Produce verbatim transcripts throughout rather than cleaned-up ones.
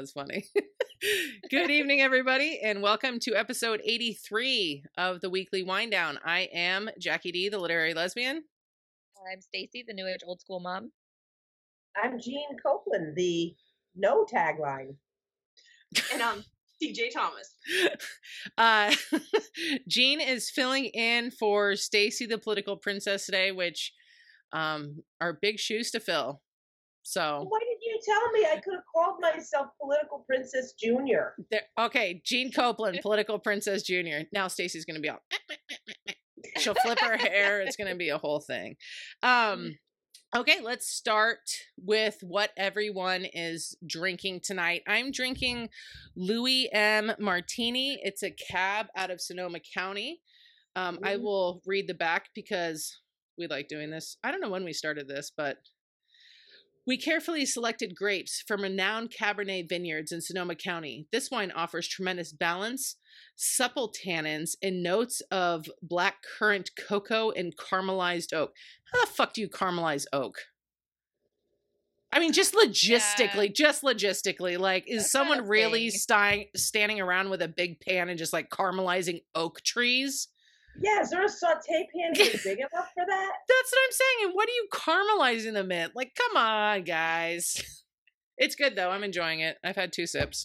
was funny. Good evening, everybody, and welcome to episode eighty-three of the Weekly Wind Down. I am Jackie D, the literary lesbian. I'm Stacy, the new age old school mom. I'm Jean Copeland, the no tagline. And I'm T J Thomas. Uh, Jean is filling in for Stacy, the political princess today, which um, are big shoes to fill. So why did you tell me? I could have called myself Political Princess Junior there, okay, Jean Copeland, Political Princess Junior Now Stacy's going to be all. She'll flip her hair. It's going to be a whole thing. Um, okay, let's start with what everyone is drinking tonight. I'm drinking Louis M. Martini. It's a cab out of Sonoma County. Um, I will read the back because we like doing this. I don't know when we started this, but we carefully selected grapes from renowned Cabernet vineyards in Sonoma County. This wine offers tremendous balance, supple tannins, and notes of black currant cocoa and caramelized oak. How the fuck do you caramelize oak? I mean, just logistically, yeah. just logistically, like, is That's someone really sti- standing around with a big pan and just like caramelizing oak trees? Yeah, is there a saute pan big enough for that? That's what I'm saying. And what are you caramelizing them in? Like, come on, guys. It's good, though. I'm enjoying it. I've had two sips.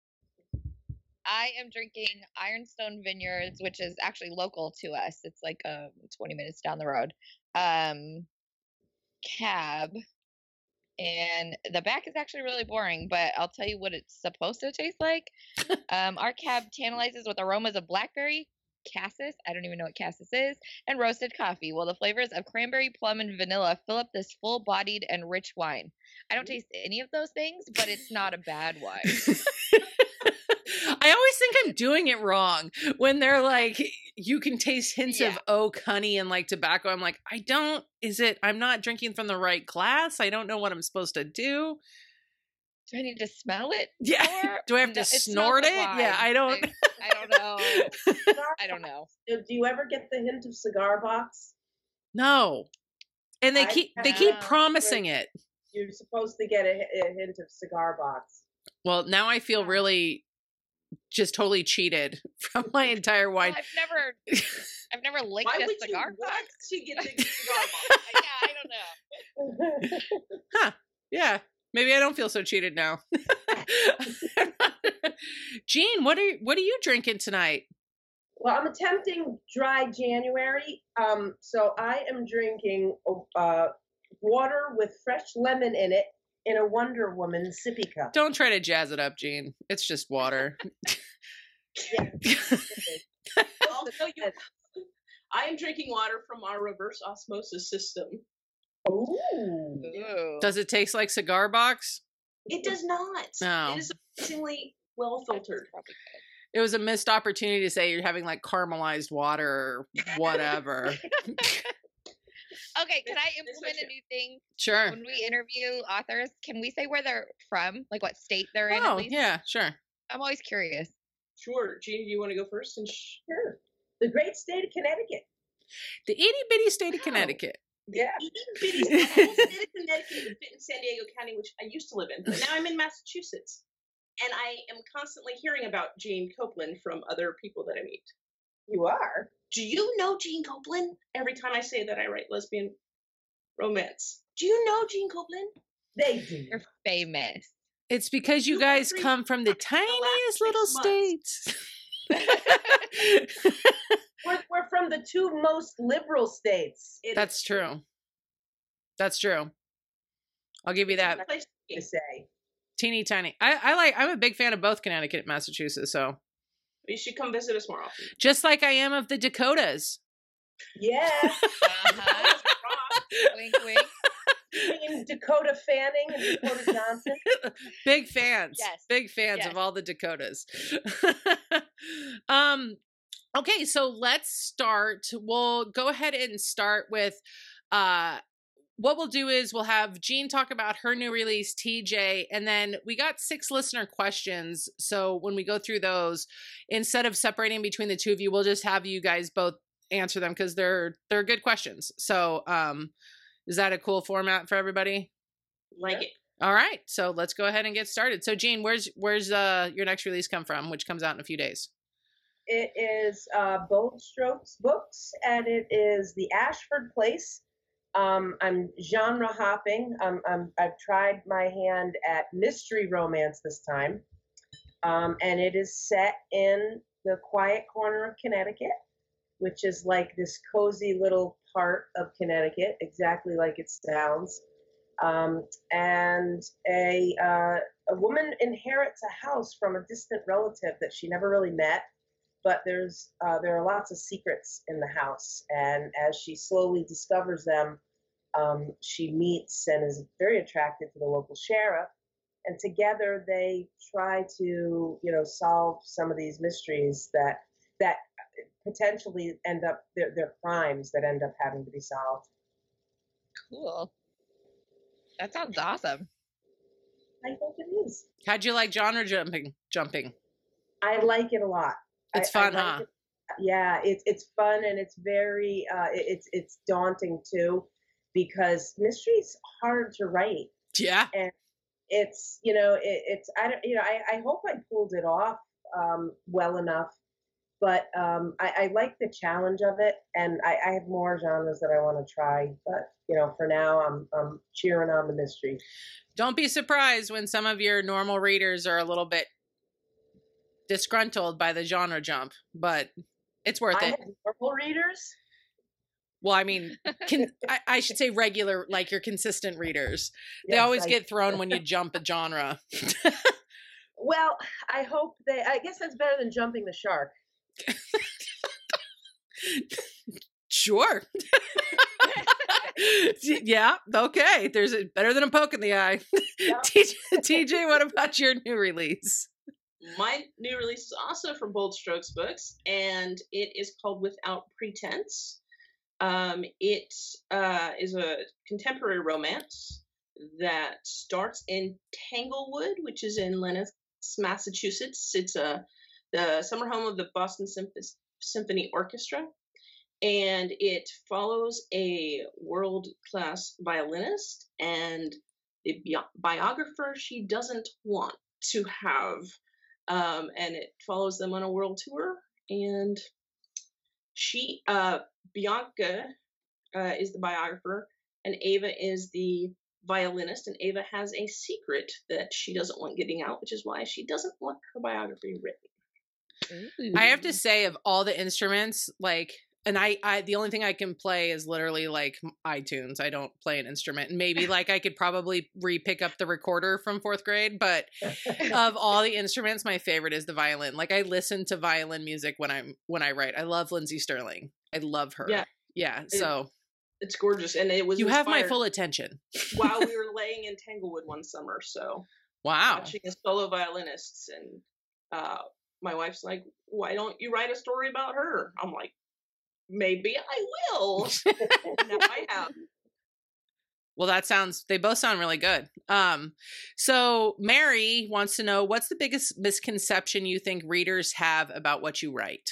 I am drinking Ironstone Vineyards, which is actually local to us. It's like um, twenty minutes down the road. Um, cab. And the back is actually really boring, but I'll tell you what it's supposed to taste like. um, our cab tantalizes with aromas of blackberry, cassis, I don't even know what cassis is, and roasted coffee, while the flavors of cranberry, plum, and vanilla fill up this full-bodied and rich wine. I don't taste any of those things, but it's not a bad wine. I always think I'm doing it wrong when they're like, you can taste hints yeah. of oak, honey, and like tobacco. I'm like, I don't, is it, I'm not drinking from the right glass. I don't know what I'm supposed to do. Do I need to smell it? Yeah. More? Do I have to no, snort it? Wine. Yeah, I don't. I, I don't know. I don't know. Do you ever get the hint of cigar box? No. And they I keep they keep promising it. You're supposed to get a, a hint of cigar box. Well, now I feel really just totally cheated from my entire wine. Well, I've never I've never licked Why a would cigar you box. To get the cigar box? Yeah, I don't know. Huh. Yeah. Maybe I don't feel so cheated now. Jean, what are what are you drinking tonight? Well, I'm attempting dry January, um, so I am drinking uh, water with fresh lemon in it in a Wonder Woman sippy cup. Don't try to jazz it up, Jean. It's just water. I'll tell you, I am drinking water from our reverse osmosis system. Ooh. Ooh. Does it taste like cigar box? It does not. No. It is amazingly well filtered. It was a missed opportunity to say you're having like caramelized water or whatever. Okay, can I implement a new thing? Sure. When we interview authors, can we say where they're from? Like what state they're in? Oh, at least? yeah, sure. I'm always curious. Sure. Jean, do you want to go first? And sh- sure. The great state of Connecticut. The itty bitty state of oh. Connecticut. Yeah. The itty bitty state of Connecticut would fit in San Diego County, which I used to live in, but now I'm in Massachusetts. And I am constantly hearing about Jean Copeland from other people that I meet. You are? Do you know Jean Copeland? Every time I say that I write lesbian romance. Do you know Jean Copeland? They do. You're famous. It's because you, you guys come from the tiniest the little states. we're, we're from the two most liberal states. It That's is. true. That's true. I'll give you that. To say. Teeny tiny. I, I like, I'm a big fan of both Connecticut and Massachusetts, so. You should come visit us more often. Just like I am of the Dakotas. Yeah. Uh-huh. Wink, wink. And Dakota Fanning and Dakota Johnson. Big fans. Yes. Big fans yes. of all the Dakotas. um, okay, so let's start. We'll go ahead and start with uh what we'll do is we'll have Jean talk about her new release, T J, and then we got six listener questions. So when we go through those, instead of separating between the two of you, we'll just have you guys both answer them because they're they're good questions. So um, is that a cool format for everybody? Like it. All right. So let's go ahead and get started. So Jean, where's where's uh your next release come from, which comes out in a few days? It is uh, Bold Strokes Books, and it is the Ashford Place. Um, I'm genre hopping. Um, I'm, I've tried my hand at mystery romance this time, um, and it is set in the quiet corner of Connecticut, which is like this cozy little part of Connecticut, exactly like it sounds. Um, and a uh, a woman inherits a house from a distant relative that she never really met. But there's uh, there are lots of secrets in the house, and as she slowly discovers them, um, she meets and is very attracted to the local sheriff, and together they try to, you know, solve some of these mysteries that that potentially end up they're, they're crimes that end up having to be solved. Cool. That sounds awesome. I hope it is. How'd you like genre jumping? Jumping. I like it a lot. It's I, fun, I like huh? it. Yeah, it's it's fun and it's very uh, it- it's it's daunting too, because mystery's hard to write, Yeah. and it's you know it, it's I don't you know I, I hope I pulled it off um, well enough, but um, I, I like the challenge of it, and I, I have more genres that I want to try, but you know for now I'm I'm cheering on the mystery. Don't be surprised when some of your normal readers are a little bit disgruntled by the genre jump, but it's worth I it. have normal readers. Well, I mean, can I, I should say regular, like your consistent readers. They Yes, always I- get thrown when you jump a genre. Well, I hope they. I guess that's better than jumping the shark. Sure. Yeah. Okay. There's a better than a poke in the eye. Yeah. T J, T J, what about your new release? My new release is also from Bold Strokes Books, and it is called Without Pretense. Um, it uh, is a contemporary romance that starts in Tanglewood, which is in Lennox, Massachusetts. It's a the summer home of the Boston Symph- Symphony Orchestra, and it follows a world-class violinist and the bi- biographer she doesn't want to have. Um, and it follows them on a world tour. And she, uh, Bianca, uh, is the biographer, and Ava is the violinist. And Ava has a secret that she doesn't want getting out, which is why she doesn't want her biography written. I have to say, of all the instruments, like, and I, I, the only thing I can play is literally like iTunes. I don't play an instrument. And maybe like I could probably re-pick up the recorder from fourth grade, but of all the instruments, my favorite is the violin. Like I listen to violin music when I'm, when I write. I love Lindsay Sterling. I love her. Yeah. Yeah. So It's gorgeous, and it was you have my inspired full attention. while we were laying in Tanglewood one summer. So Wow. watching a solo violinists, and uh, my wife's like, "Why don't you write a story about her?" I'm like, "Maybe I will." Now I have. Well, that sounds, they both sound really good. Um, so Mary wants to know, what's the biggest misconception you think readers have about what you write?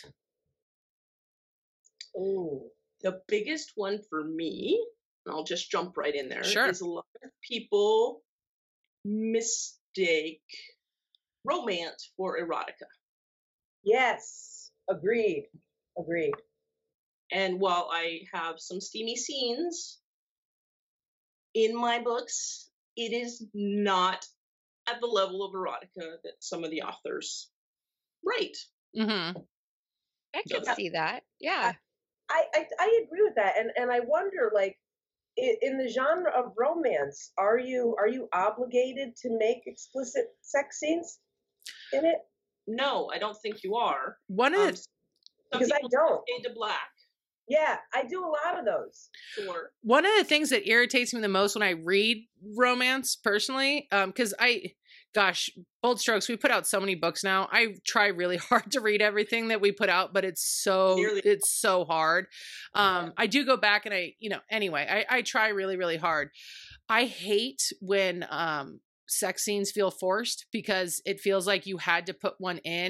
Ooh. The biggest one for me, and I'll just jump right in there, Sure. is a lot of people mistake romance for erotica. Yes. Agreed. Agreed. And while I have some steamy scenes in my books, it is not at the level of erotica that some of the authors write. Mm-hmm. I can Yeah. see that. Yeah. I, I I agree with that, and and I wonder, like, in, in the genre of romance, are you are you obligated to make explicit sex scenes in it? No, I don't think you are. One of Um, the, some Because I people don't. fade to black, Yeah, I do a lot of those. sure. one of the things that irritates me the most when I read romance personally, um, because I, gosh, Bold Strokes, we put out so many books now. I try really hard to read everything that we put out, but it's so, Nearly- it's so hard. Um, Yeah. I do go back and I, you know, anyway, I, I try really, really hard. I hate when um, sex scenes feel forced because it feels like you had to put one in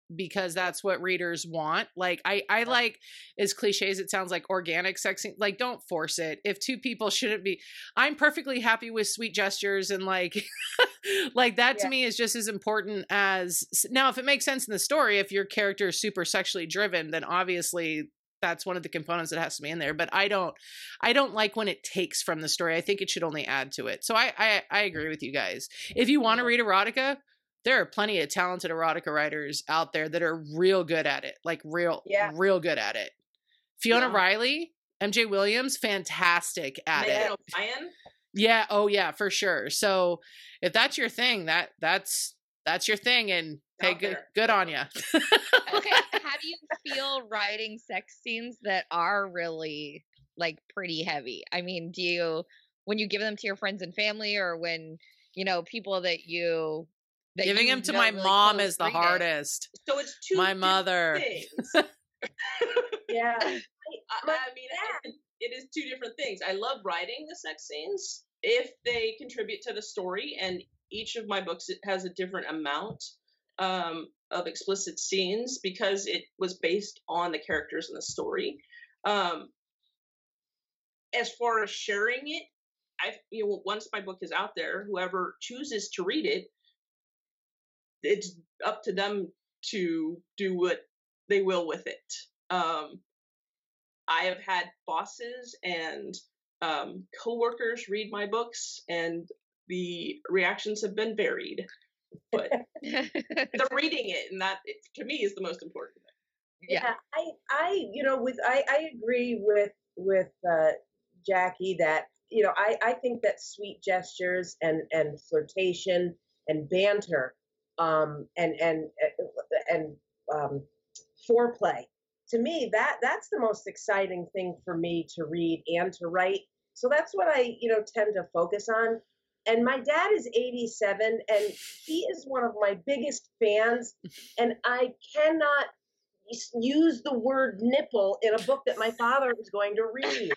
because that's what readers want. Like I, I like, as cliche as it sounds, like organic sex scene. Like, don't force it. If two people shouldn't be, I'm perfectly happy with sweet gestures and like, like that to Yeah. me is just as important as, now if it makes sense in the story, if your character is super sexually driven, then obviously that's one of the components that has to be in there. But I don't, I don't like when it takes from the story. I think it should only add to it. So I, I, I agree with you guys. If you want to read erotica, there are plenty of talented erotica writers out there that are real good at it. Like real, Yeah. real good at it. Fiona Yeah. Riley, M J Williams, fantastic at Megan it. O'Brien. Yeah. Oh yeah, for sure. So if that's your thing, that that's, that's your thing. And hey, Out good, there. good on you. Okay, how do you feel writing sex scenes that are really like pretty heavy? I mean, do you, when you give them to your friends and family, or when, you know, people that you that Giving you him to know my really mom close is the read it? hardest. So it's two My different mother. things. Yeah. I, My I mean, it, it is two different things. I love writing the sex scenes if they contribute to the story, and each of my books it has a different amount um, of explicit scenes because it was based on the characters in the story. Um, as far as sharing it, I you know once my book is out there, whoever chooses to read it, it's up to them to do what they will with it. Um, I have had bosses and um, coworkers read my books, and the reactions have been varied. But they're reading it, and that to me is the most important thing. Yeah. Yeah, I, I, you know, with I, I agree with with uh, Jackie that you know I, I think that sweet gestures and and flirtation and banter, um, and and and um, foreplay, to me that that's the most exciting thing for me to read and to write. So that's what I you know tend to focus on. And my dad is eighty-seven, and he is one of my biggest fans, and I cannot use the word nipple in a book that my father is going to read.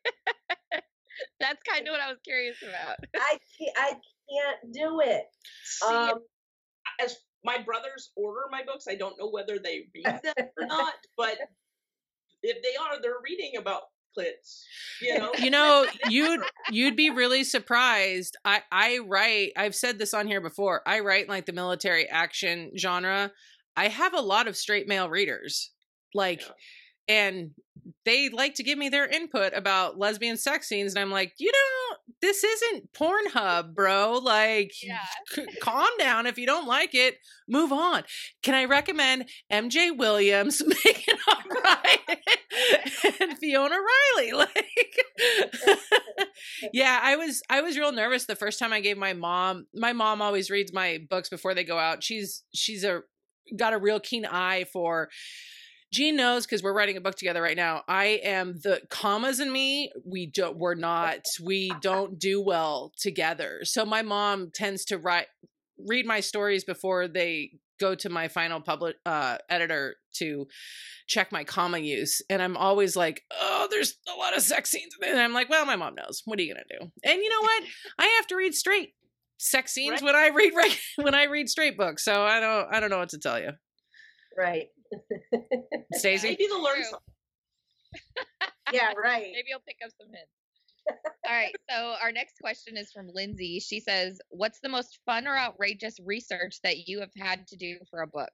That's kind of what I was curious about. I can't, I can't do it. See, Um, as my brothers order my books, I don't know whether they read them or not, but if they are, they're reading about clits. You know, You know, you'd you'd be really surprised. I I write. I've said this on here before. I write in like the military action genre. I have a lot of straight male readers, like, Yeah. and they like to give me their input about lesbian sex scenes, and I'm like, you know, this isn't Pornhub, bro. Like, Yeah. c- calm down. If you don't like it, move on. Can I recommend M J Williams, Megan O'Brien, and Fiona Riley? Like, yeah, I was I was real nervous the first time I gave my mom. My mom always reads my books before they go out. She's she's a got a real keen eye for. Jean knows because we're writing a book together right now. I am the commas in me. We don't. We're not. We don't do well together. So my mom tends to write, read my stories before they go to my final public uh, editor to check my comma use. And I'm always like, oh, there's a lot of sex scenes. And I'm like, well, my mom knows. What are you gonna do? And you know what? I have to read straight sex scenes Right. when I read reg- when I read straight books. So I don't. I don't know what to tell you. right. Stacey? maybe they'll learn True. something. Yeah, right. Maybe you'll pick up some hints. All right. So our next question is from Lindsay. She says, "What's the most fun or outrageous research that you have had to do for a book?"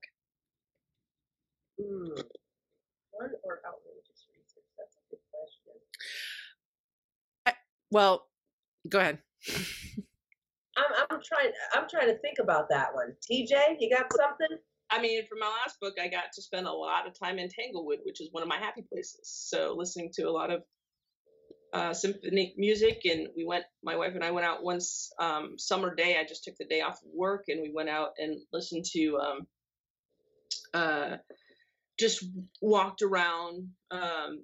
Hmm. Fun or outrageous research? That's a good question. Well, go ahead. I'm I'm trying I'm trying to think about that one. T J, you got something? I mean, for my last book, I got to spend a lot of time in Tanglewood, which is one of my happy places. So listening to a lot of uh, symphonic music, and we went. My wife and I went out once um, summer day. I just took the day off of work, and we went out and listened to. Um, uh, just walked around. Um,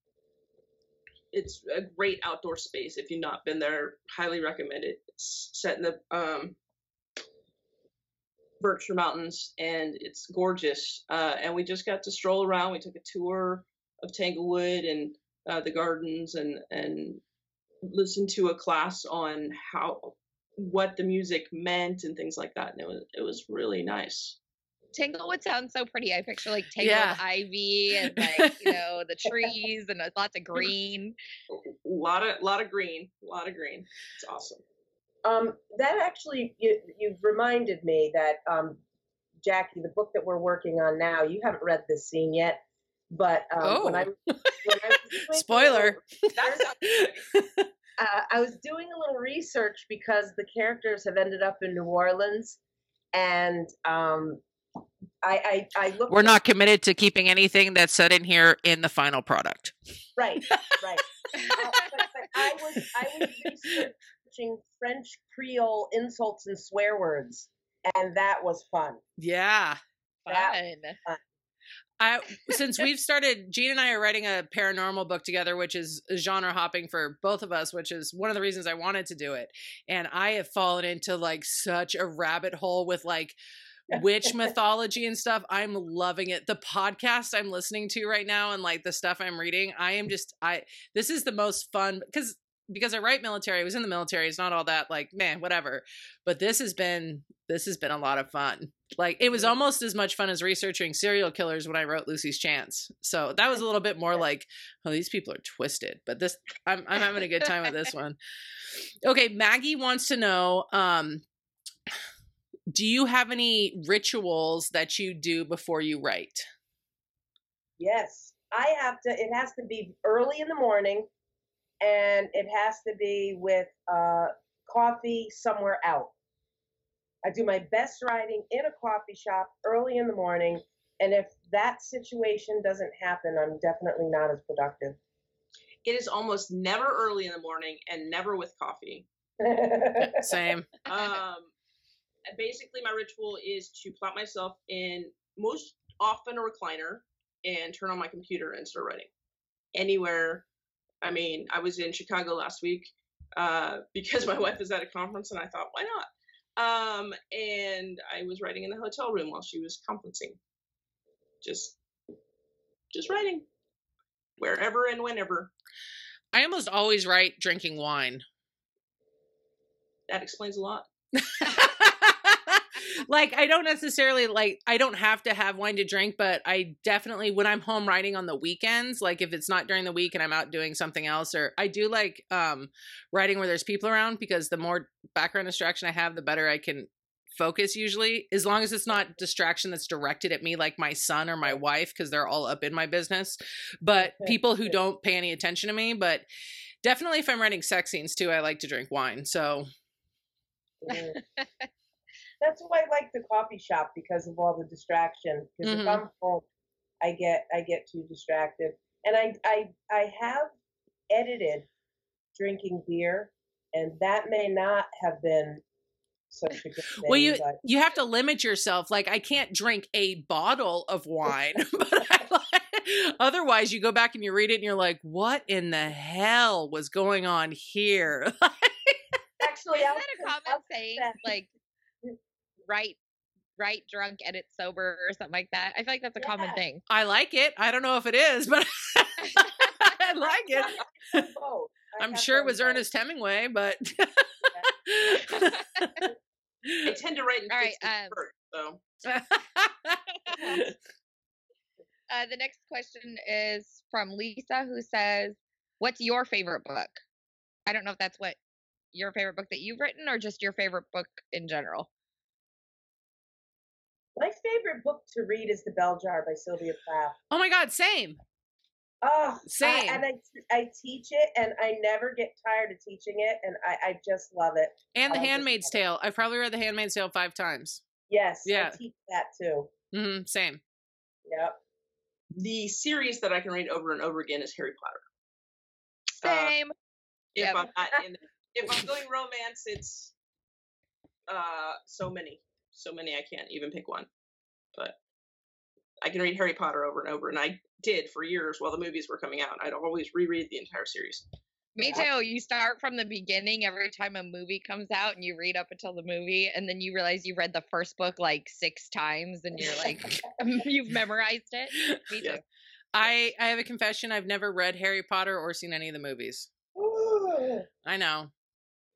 it's a great outdoor space. If you've not been there, highly recommend it. It's set in the um, Berkshire Mountains, and it's gorgeous. Uh, and we just got to stroll around. We took a tour of Tanglewood and uh, the gardens, and and listened to a class on how what the music meant and things like that. And it was it was really nice. Tanglewood sounds so pretty. I picture like tangled Yeah. ivy and like, you know, the trees and uh, lots of green. A lot of lot of green, a lot of green. It's awesome. Um, that actually, you, you've reminded me that, um, Jackie, the book that we're working on now, you haven't read this scene yet, but um, Oh. when I, when I was doing a Spoiler. little- That sounds exciting. uh, I was doing a little research because the characters have ended up in New Orleans, and um, I, I, I looked. We're not committed to keeping anything that's said in here in the final product. Right, right. uh, but, but I was I was researching French Creole insults and swear words, and that was fun. Yeah. That- Fun. I since we've started, Gene and I are writing a paranormal book together, which is genre hopping for both of us, which is one of the reasons I wanted to do it. And I have fallen into like such a rabbit hole with like witch mythology and stuff. I'm loving it. The podcast I'm listening to right now and like the stuff I'm reading, I am just I this is the most fun because because I write military. I was in the military. It's not all that like, man, whatever. But this has been this has been a lot of fun. Like it was almost as much fun as researching serial killers when I wrote Lucy's Chance. So that was a little bit more like, oh, these people are twisted. But this I'm I'm having a good time with this one. Okay, Maggie wants to know, um, do you have any rituals that you do before you write? Yes, I have to. It has to be early in the morning, and it has to be with uh, coffee somewhere out. I do my best writing in a coffee shop early in the morning, and if that situation doesn't happen, I'm definitely not as productive. It is almost never early in the morning and never with coffee. Same. Um, basically, my ritual is to plop myself in most often a recliner and turn on my computer and start writing. Anywhere. I mean, I was in Chicago last week uh, because my wife was at a conference, and I thought, why not? Um, and I was writing in the hotel room while she was conferencing. Just, just writing. Wherever and whenever. I almost always write drinking wine. That explains a lot. Like I don't necessarily like I don't have to have wine to drink, but I definitely when I'm home writing on the weekends, like if it's not during the week and I'm out doing something else, or I do like um writing where there's people around because the more background distraction I have, the better I can focus usually, as long as it's not distraction that's directed at me like my son or my wife because they're all up in my business, but people who don't pay any attention to me. But definitely if I'm writing sex scenes too, I like to drink wine. So Mm. That's why I like the coffee shop because of all the distraction. Because Mhm. if I'm home, I get I get too distracted, and I I I have edited drinking beer, and that may not have been such a good thing. well, you but you have to limit yourself. Like I can't drink a bottle of wine, but I like, otherwise you go back and you read it and you're like, what in the hell was going on here? actually, Isn't I'll, that a common I'll- saying? that. Like, write, write drunk, edit sober, or something like that. I feel like that's a common Yeah. thing. I like it. I don't know if it is, but I like it. I've done both. I I'm have sure it done was both. Ernest Hemingway, but I tend to write in All right, fixed um, first, so. Uh, the next question is from Lisa, who says, "What's your favorite book?" I don't know if that's what your favorite book that you've written, or just your favorite book in general. My favorite book to read is The Bell Jar by Sylvia Plath. Oh my God, same. Oh, Same. I, and I, I teach it, and I never get tired of teaching it, and I, I just love it. And The I just Handmaid's love it. Tale. I've probably read The Handmaid's Tale five times. Yes, Yeah. I teach that too. hmm Same. Yep. The series that I can read over and over again is Harry Potter. Uh, Same. If Yep. I'm not in, if I'm going romance, it's uh so many, so many I can't even pick one. But I can read Harry Potter over and over, and I did for years while the movies were coming out. I'd always reread the entire series. Me too. You start from the beginning every time a movie comes out, and you read up until the movie, and then you realize you read the first book like six times, and you're like, you've memorized it. Me too. Yes. I, I have a confession. I've never read Harry Potter or seen any of the movies. Ooh. I know.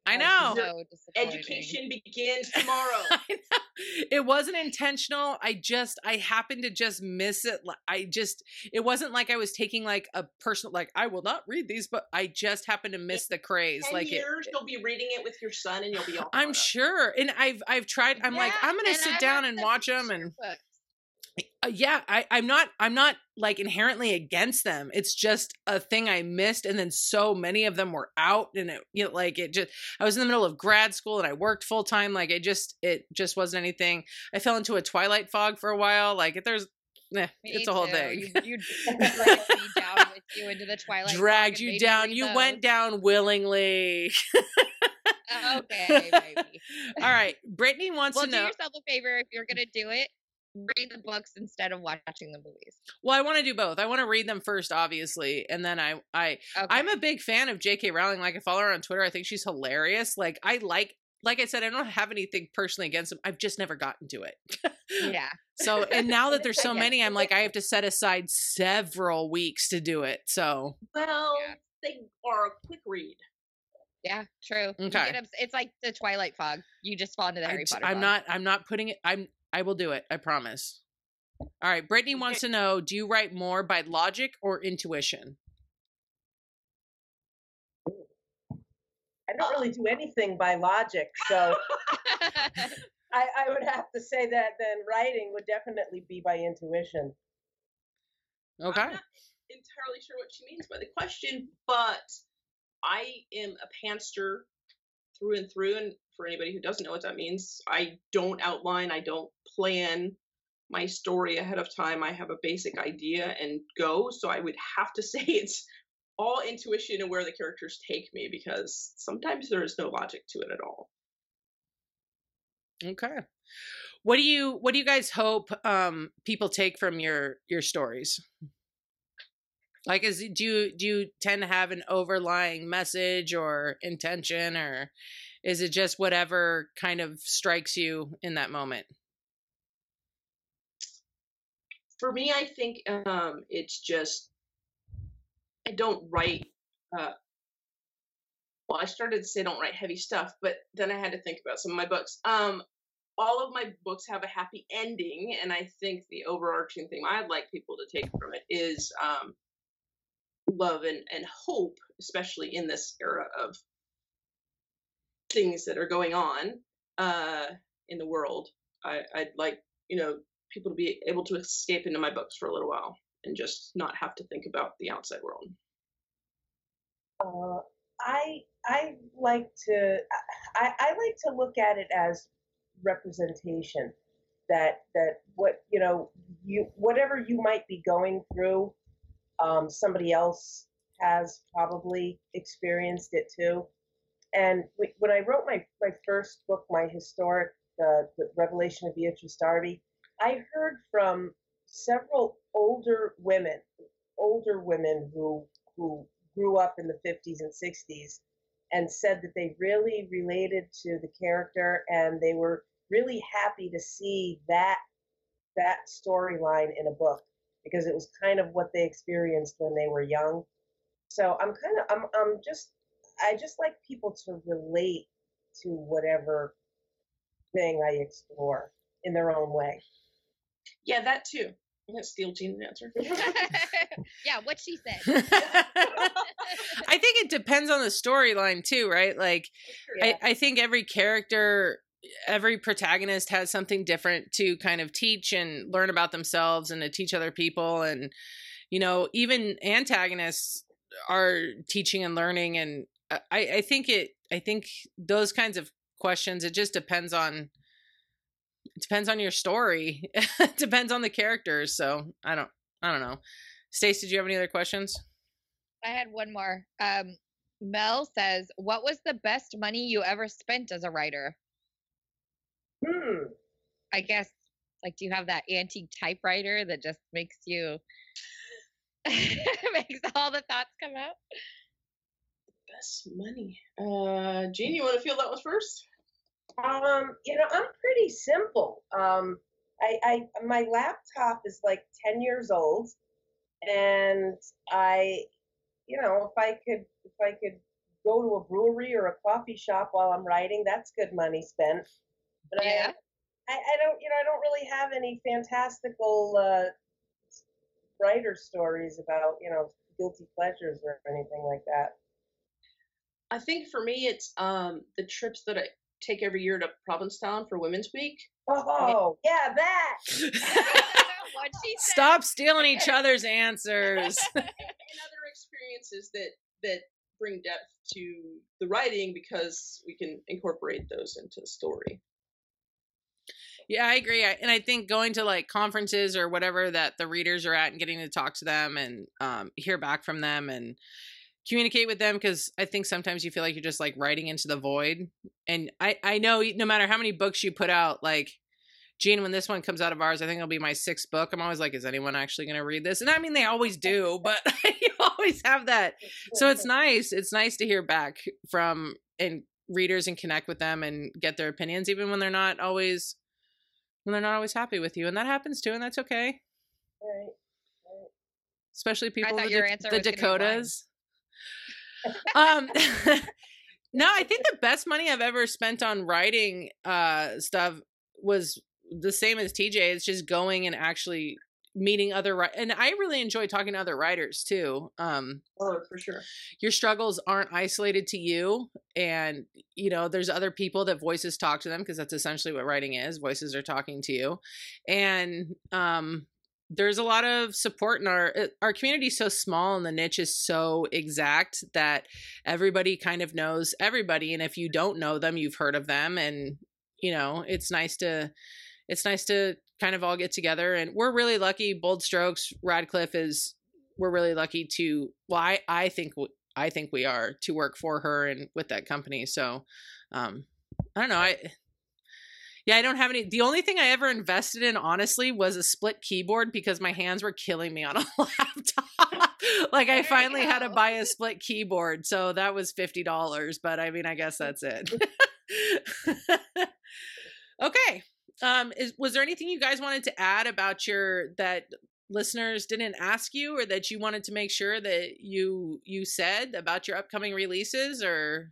I I know. So disappointing. Education begins tomorrow. I know. It wasn't intentional. I just, I happened to just miss it. Li- I just, it wasn't like I was taking like a personal, like, I will not read these, but I just happened to miss the craze. Ten Like it, years, you'll be reading it with your son, and you'll be all. I'm caught up. sure. And I've, I've tried, I'm like, Yeah, I'm going to and sit I down have and the watch them. picture And books. uh, yeah, I, I'm not, I'm not like inherently against them. It's just a thing I missed. And then so many of them were out, and it, you know, like it just, I was in the middle of grad school and I worked full time. Like it just, it just wasn't anything. I fell into a Twilight fog for a while. Like if there's, eh, Me it's a whole too. thing. You, you dragged me down with you into the Twilight. Dragged fog and you made me down. read You those. went down willingly. Okay, baby. All right. Brittany wants Well, to do know. yourself a favor if you're gonna do it. Read the books instead of watching the movies. Well, I want to do both. I want to read them first, obviously, and then I, I, Okay. I'm a big fan of J K Rowling. Like I follow her on Twitter. I think she's hilarious. Like I like, like I said, I don't have anything personally against them. I've just never gotten to it. yeah. So, and now that there's so Yeah. many, I'm like, I have to set aside several weeks to do it. So, Well, Yeah. they are a quick read. Yeah, true. You Okay. get obs- it's like the Twilight fog. You just fall into the I, Harry Potter am fog. not, I'm not putting it. I'm, I will do it. I promise. All right. Brittany wants to know: do you write more by logic or intuition? I don't really do anything by logic, so I, I would have to say that then writing would definitely be by intuition. Okay. I'm not entirely sure what she means by the question, but I am a pantser through and through. And for anybody who doesn't know what that means, I don't outline, I don't plan my story ahead of time. I have a basic idea and go. So I would have to say it's all intuition and where the characters take me, because sometimes there is no logic to it at all. Okay. What do you what do you guys hope um people take from your your stories? Like is do you do you tend to have an overlying message or intention, or is it just whatever kind of strikes you in that moment? For me, I think um it's just I don't write uh well, I started to say I don't write heavy stuff, but then I had to think about some of my books. Um, all of my books have a happy ending, and I think the overarching thing I'd like people to take from it is um, love and, and hope, especially in this era of things that are going on uh, in the world. I, I'd like, you know, people to be able to escape into my books for a little while and just not have to think about the outside world. Uh, I I like to I, I like to look at it as representation. That that what you know you whatever you might be going through, um, somebody else has probably experienced it too. And wh- when I wrote my my first book, my historic uh, the Revelation of Beatrice Darby, I heard from several older women, older women who who grew up in the fifties and sixties, and said that they really related to the character, and they were really happy to see that that storyline in a book, because it was kind of what they experienced when they were young. So I'm kind of I'm I'm just I just like people to relate to whatever thing I explore in their own way. Yeah, that too. I'm gonna steal Jean's answer. yeah, what she said. I think it depends on the storyline too, right? Like Yeah. I, I think every character, every protagonist has something different to kind of teach and learn about themselves and to teach other people. And, you know, even antagonists are teaching and learning. And I, I think it, I think those kinds of questions, it just depends on, it depends on your story. It depends on the characters. So I don't, I don't know. Stace, did you have any other questions? I had one more. Um, Mel says, "What was the best money you ever spent as a writer?" Hmm. I guess, like, do you have that antique typewriter that just makes you makes all the thoughts come out? Best money. Uh, Jean, you want to feel that one first? Um, you know, I'm pretty simple. Um, I, I my laptop is like ten years old, and I, you know, if I could if I could go to a brewery or a coffee shop while I'm writing. That's good money spent. But Yeah. I, I, I don't, you know, I don't really have any fantastical uh, writer stories about, you know, guilty pleasures or anything like that. I think for me, it's um, the trips that I take every year to Provincetown for Women's Week. Oh, yeah, that. What she said. Stop stealing each other's answers. And other experiences that that bring depth to the writing because we can incorporate those into the story. Yeah, I agree. I, and I think going to like conferences or whatever that the readers are at and getting to talk to them and um, hear back from them and communicate with them, because I think sometimes you feel like you're just like writing into the void. And I, I know no matter how many books you put out, like Gene, when this one comes out of ours, I think it'll be my sixth book. I'm always like, is anyone actually going to read this? And I mean, they always do, but you always have that. So it's nice. It's nice to hear back from and readers and connect with them and get their opinions, even when they're not always when they're not always happy with you. And that happens too, and that's okay. Right, right. Especially people thought the, your Da- answer the was gonna be Dakotas. um no, I think the best money I've ever spent on writing uh stuff was the same as T J. It's just going and actually meeting other ri- and I really enjoy talking to other writers too. Um Oh, for sure. your struggles aren't isolated to you, and you know there's other people that voices talk to them, because that's essentially what writing is. Voices are talking to you, and um there's a lot of support in our our community is so small and the niche is so exact that everybody kind of knows everybody, and if you don't know them, you've heard of them. And you know it's nice to it's nice to kind of all get together. And we're really lucky. Bold Strokes Radcliffe is we're really lucky to well I I think I think we are to work for her and with that company. So um I don't know. I Yeah, I don't have any. The only thing I ever invested in, honestly, was a split keyboard because my hands were killing me on a laptop. Like, I There you finally had to go. buy a split keyboard. So that was fifty dollars. But I mean, I guess that's it. Okay. Um, is, was there anything you guys wanted to add about your, that listeners didn't ask you, or that you wanted to make sure that you, you said about your upcoming releases? Or,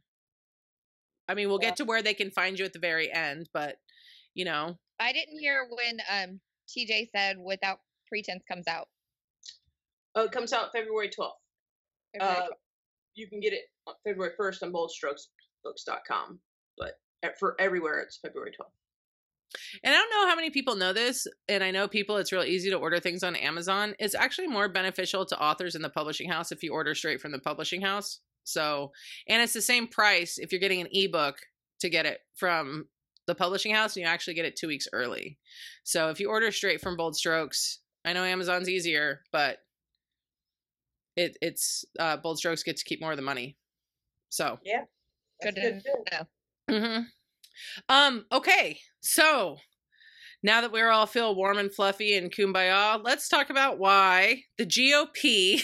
I mean, we'll Yeah. get to where they can find you at the very end, but you know. I didn't hear when um T J said Without Pretense comes out. Oh, it comes out February twelfth. February Uh, twelfth. you can get it on February first on bold strokes books dot com, but for everywhere it's February twelfth. And I don't know how many people know this, and I know people, it's real easy to order things on Amazon. It's actually more beneficial to authors in the publishing house if you order straight from the publishing house. So, and it's the same price if you're getting an ebook to get it from the publishing house, and you actually get it two weeks early. So if you order straight from Bold Strokes, I know Amazon's easier, but it, it's uh, Bold Strokes gets to keep more of the money. So Yeah. Good That's to good too. know. Mm-hmm. Um, okay, so now that we're all feel warm and fluffy and kumbaya, let's talk about why the G O P.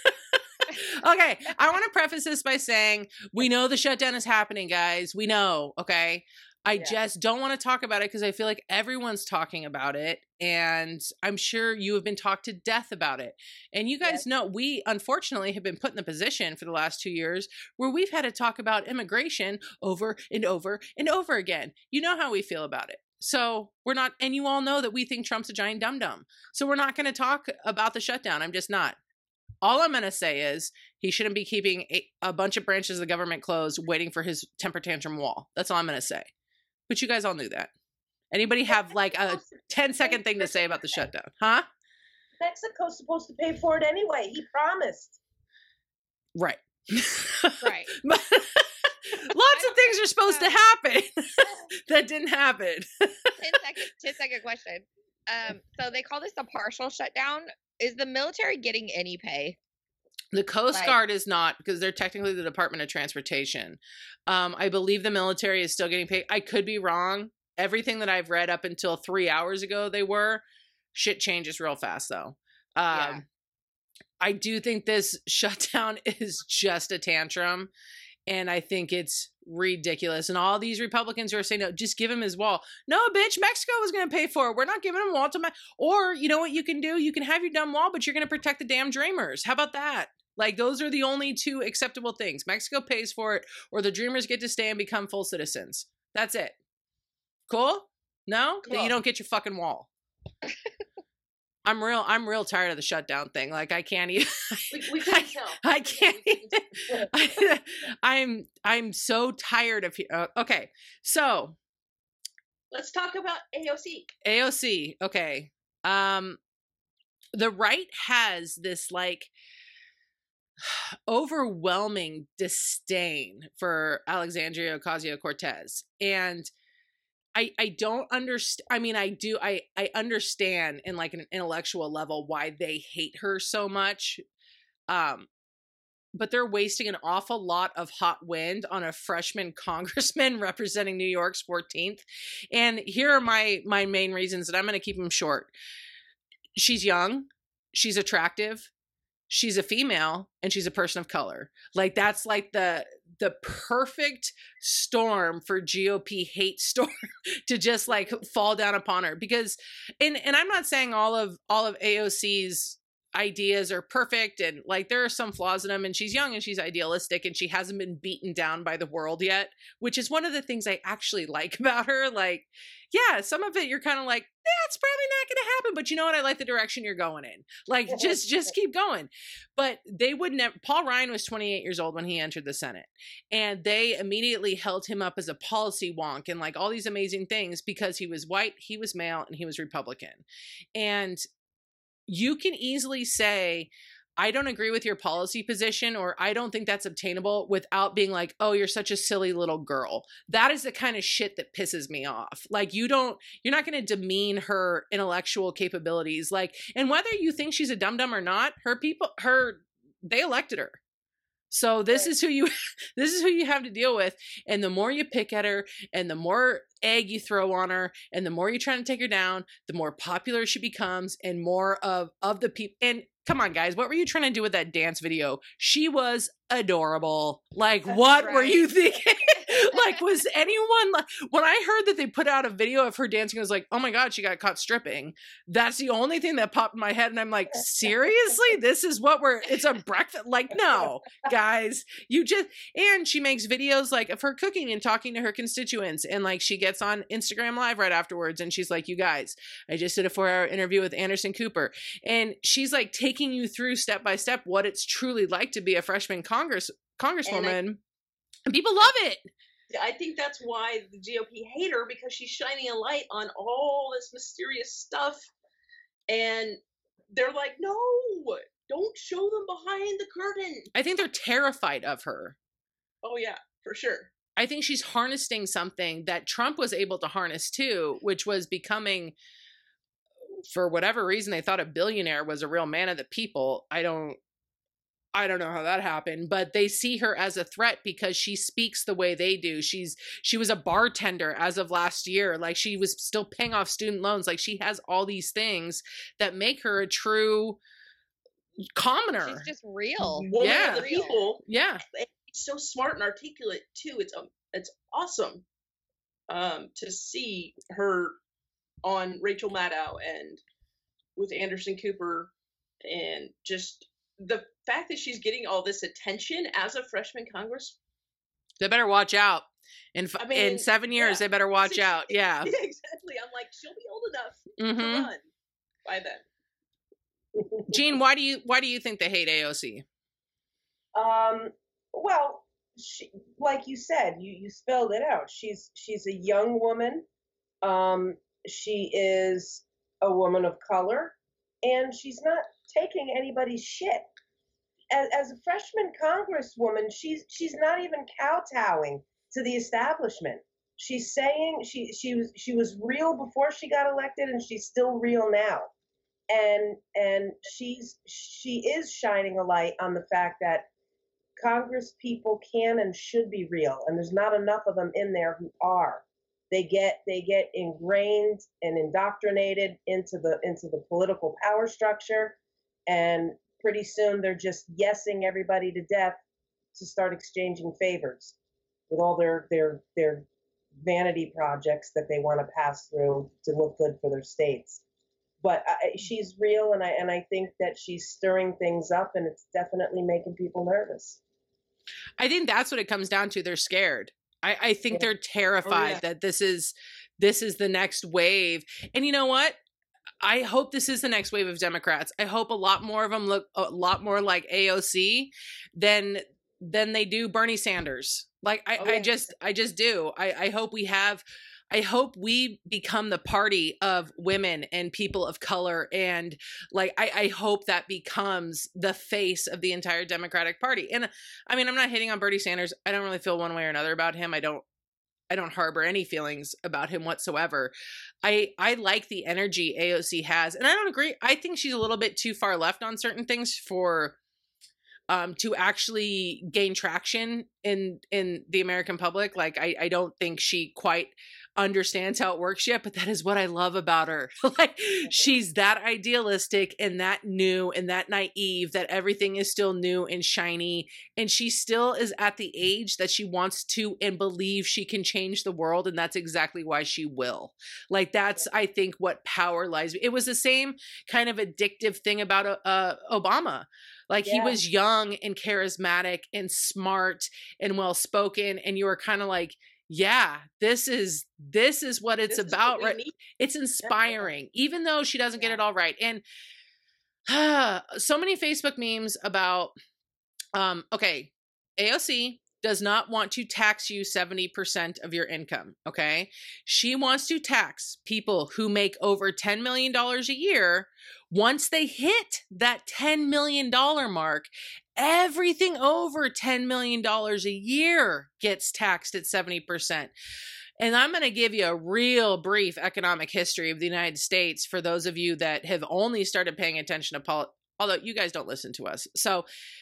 Okay, I want to preface this by saying we know the shutdown is happening, guys. We know, okay? I Yeah. just don't want to talk about it because I feel like everyone's talking about it, and I'm sure you have been talked to death about it. And you guys Yes. know we unfortunately have been put in the position for the last two years where we've had to talk about immigration over and over and over again. You know how we feel about it. So we're not, and you all know that we think Trump's a giant dum-dum. So we're not going to talk about the shutdown. I'm just not. All I'm going to say is he shouldn't be keeping a, a bunch of branches of the government closed waiting for his temper tantrum wall. That's all I'm going to say. But you guys all knew that. Anybody have like a ten second thing to say about the shutdown? Huh? Mexico's supposed to pay for it anyway. He promised. Right. Right. Lots of things are supposed to happen that didn't happen. ten second, ten second question. Um, so they call this a partial shutdown. Is the military getting any pay? The Coast Right. Guard is not, because they're technically the Department of Transportation. Um, I believe the military is still getting paid. I could be wrong. Everything that I've read up until three hours ago, they were. Shit changes real fast, though. Um, Yeah. I do think this shutdown is just a tantrum, and I think it's ridiculous. And all these Republicans who are saying, no, just give him his wall. No, bitch, Mexico was going to pay for it. We're not giving him a wall to Me- Or, you know what you can do? You can have your dumb wall, but you're going to protect the damn dreamers. How about that? Like those are the only two acceptable things. Mexico pays for it, or the Dreamers get to stay and become full citizens. That's it. Cool? No? Then you Cool. don't get your fucking wall. I'm real I'm real tired of the shutdown thing. Like I can't even We, we couldn't tell. I can't We couldn't tell. I, I'm I'm so tired of uh, okay. So, Let's talk about A O C. A O C. Okay. Um the right has this like overwhelming disdain for Alexandria Ocasio-Cortez. And I, I don't understand. I mean, I do. I, I understand in like an intellectual level why they hate her so much. Um, but they're wasting an awful lot of hot wind on a freshman congressman representing New York's fourteenth. And here are my, my main reasons, and I'm going to keep them short. She's young. She's attractive. She's a female, and she's a person of color. Like that's like the the perfect storm for G O P hate storm to just like fall down upon her. Because and and I'm not saying all of all of A O C's ideas are perfect, and like there are some flaws in them, and she's young and she's idealistic and she hasn't been beaten down by the world yet, which is one of the things I actually like about her. Like, yeah, some of it you're kind of like, yeah, it's probably not going to happen, but you know what? I like the direction you're going in. Like, just just keep going. But they would never. Paul Ryan was twenty-eight years old when he entered the Senate, and they immediately held him up as a policy wonk and like all these amazing things because he was white, he was male, and he was Republican. And you can easily say, I don't agree with your policy position, or I don't think that's obtainable, without being like, oh, you're such a silly little girl. That is the kind of shit that pisses me off. Like, you don't, you're not going to demean her intellectual capabilities. Like, and whether you think she's a dum-dum or not, her people, her, they elected her. So this is who you, this is who you have to deal with. And the more you pick at her and the more egg you throw on her and the more you're trying to take her down, the more popular she becomes and more of, of the people. And come on, guys, what were you trying to do with that dance video? She was adorable. Like, That's what were right. you thinking? Like, was anyone, like, when I heard that they put out a video of her dancing, I was like, oh my God, she got caught stripping. That's the only thing that popped in my head. And I'm like, seriously? This is what we're, it's a breakfast. Like, no, guys, you just, and she makes videos like of her cooking and talking to her constituents. And like, she gets on Instagram Live right afterwards. And she's like, you guys, I just did a four hour interview with Anderson Cooper. And she's like taking you through step by step what it's truly like to be a freshman Congress congresswoman. And, I, and people love it. I think that's why the G O P hate her, because she's shining a light on all this mysterious stuff. And they're like, no, don't show them behind the curtain. I think they're terrified of her. Oh, yeah, for sure. I think she's harnessing something that Trump was able to harness too, which was becoming, for whatever reason, they thought a billionaire was a real man of the people. I don't, I don't know how that happened, but they see her as a threat because she speaks the way they do. She's, she was a bartender as of last year. Like, she was still paying off student loans. Like, she has all these things that make her a true commoner. She's just real. Woman Yeah. of the people. Yeah. She's so smart and articulate too. It's um, it's awesome um, to see her on Rachel Maddow and with Anderson Cooper, and just the fact that she's getting all this attention as a freshman Congress. They better watch out. In f- I mean, in seven years, yeah. they better watch Six- out. Yeah. Exactly. I'm like, she'll be old enough Mm-hmm. to run by then. Gene, why do you why do you think they hate A O C? Um, well, she, like you said, you, you spelled it out. She's she's a young woman. Um, she is a woman of color, and she's not taking anybody's shit. As, as a freshman congresswoman, she's she's not even kowtowing to the establishment. She's saying she she was she was real before she got elected, and she's still real now. And and she's she is shining a light on the fact that Congress people can and should be real, and there's not enough of them in there who are. They get they get ingrained and indoctrinated into the into the political power structure, and pretty soon they're just yesing everybody to death to start exchanging favors with all their their their vanity projects that they want to pass through to look good for their states. but I, she's real, and I and I think that she's stirring things up, and it's definitely making people nervous. I think that's what it comes down to. They're scared. I, I think Yeah. they're terrified Oh, yeah. that this is this is the next wave. And you know what? I hope this is the next wave of Democrats. I hope a lot more of them look a lot more like A O C than than they do Bernie Sanders. Like I, Oh, I yeah. just I just do. I, I hope we have I hope we become the party of women and people of color. And like, I, I hope that becomes the face of the entire Democratic Party. And I mean, I'm not hitting on Bernie Sanders. I don't really feel one way or another about him. I don't, I don't harbor any feelings about him whatsoever. I, I like the energy A O C has, and I don't agree. I think she's a little bit too far left on certain things for, um, to actually gain traction in, in the American public. Like, I, I don't think she quite understands how it works yet, but that is what I love about her. Like, she's that idealistic and that new and that naive that everything is still new and shiny, and she still is at the age that she wants to and believes she can change the world, and that's exactly why she will. Like, that's, I think, what power lies. It was the same kind of addictive thing about uh, uh, Obama. Like, he Yeah. was young and charismatic and smart and well-spoken, and you were kind of like, yeah, this is this is what it's This is about, what we right? need. It's inspiring, even though she doesn't get it all right. And uh, so many Facebook memes about, um, okay, A O C does not want to tax you seventy percent of your income, okay? She wants to tax people who make over ten million dollars a year. Once they hit that ten million dollars mark, everything over ten million dollars a year gets taxed at seventy percent. And I'm going to give you a real brief economic history of the United States for those of you that have only started paying attention to politics, although you guys don't listen to us. So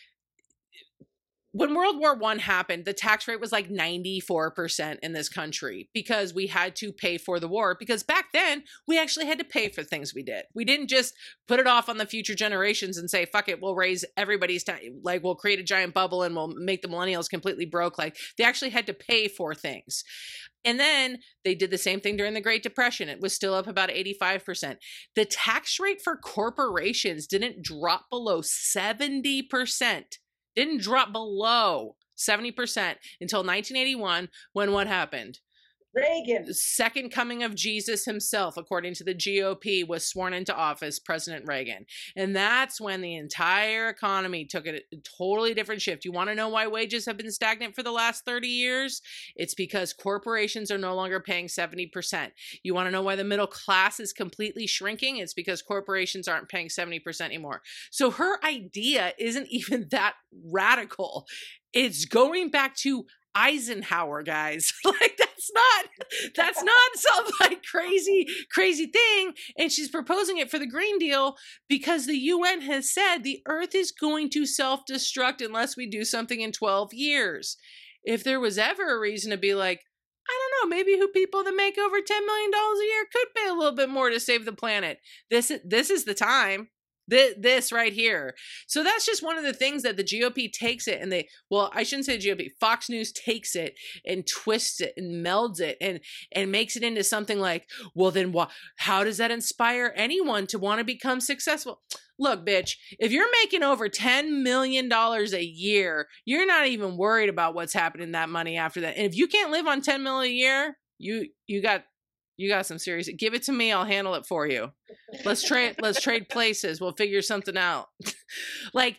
when World War One happened, the tax rate was like ninety-four percent in this country because we had to pay for the war. Because back then, we actually had to pay for things we did. We didn't just put it off on the future generations and say, fuck it, we'll raise everybody's time. Like, we'll create a giant bubble and we'll make the millennials completely broke. Like, they actually had to pay for things. And then they did the same thing during the Great Depression. It was still up about eighty-five percent. The tax rate for corporations didn't drop below seventy percent. Didn't drop below seventy percent until nineteen eighty-one, when what happened? Reagan. The second coming of Jesus himself, according to the G O P, was sworn into office, President Reagan. And that's when the entire economy took a, a totally different shift. You want to know why wages have been stagnant for the last thirty years? It's because corporations are no longer paying seventy percent. You want to know why the middle class is completely shrinking? It's because corporations aren't paying seventy percent anymore. So her idea isn't even that radical. It's going back to Eisenhower, guys. Like, that's not that's not some like crazy crazy thing. And she's proposing it for the Green Deal because the U N has said the earth is going to self-destruct unless we do something in twelve years. If there was ever a reason to be like, I don't know, maybe who people that make over ten million dollars a year could pay a little bit more to save the planet, this this is the time. This right here. So that's just one of the things that the G O P takes it and they, well, I shouldn't say G O P, Fox News takes it and twists it and melds it and, and makes it into something like, well, then wh- how does that inspire anyone to want to become successful? Look, bitch, if you're making over ten million dollars a year, you're not even worried about what's happening in that money after that. And if you can't live on ten million a year, you, you got, you got some serious, give it to me. I'll handle it for you. Let's trade, let's trade places. We'll figure something out. Like,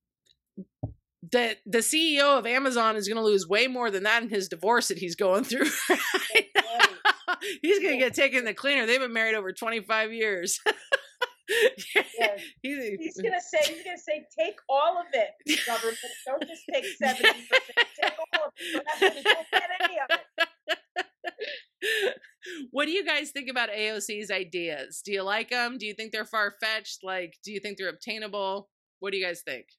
the, the C E O of Amazon is going to lose way more than that in his divorce that he's going through right now. He's going to get taken to the cleaner. They've been married over twenty-five years. Yes. he's, He's gonna say, he's gonna say, take all of it, government. Don't just take seventy percent. Take all of it. Don't, have to, don't get any of it. What do you guys think about A O C's ideas? Do you like them? Do you think they're far-fetched? Like, do you think they're obtainable? What do you guys think?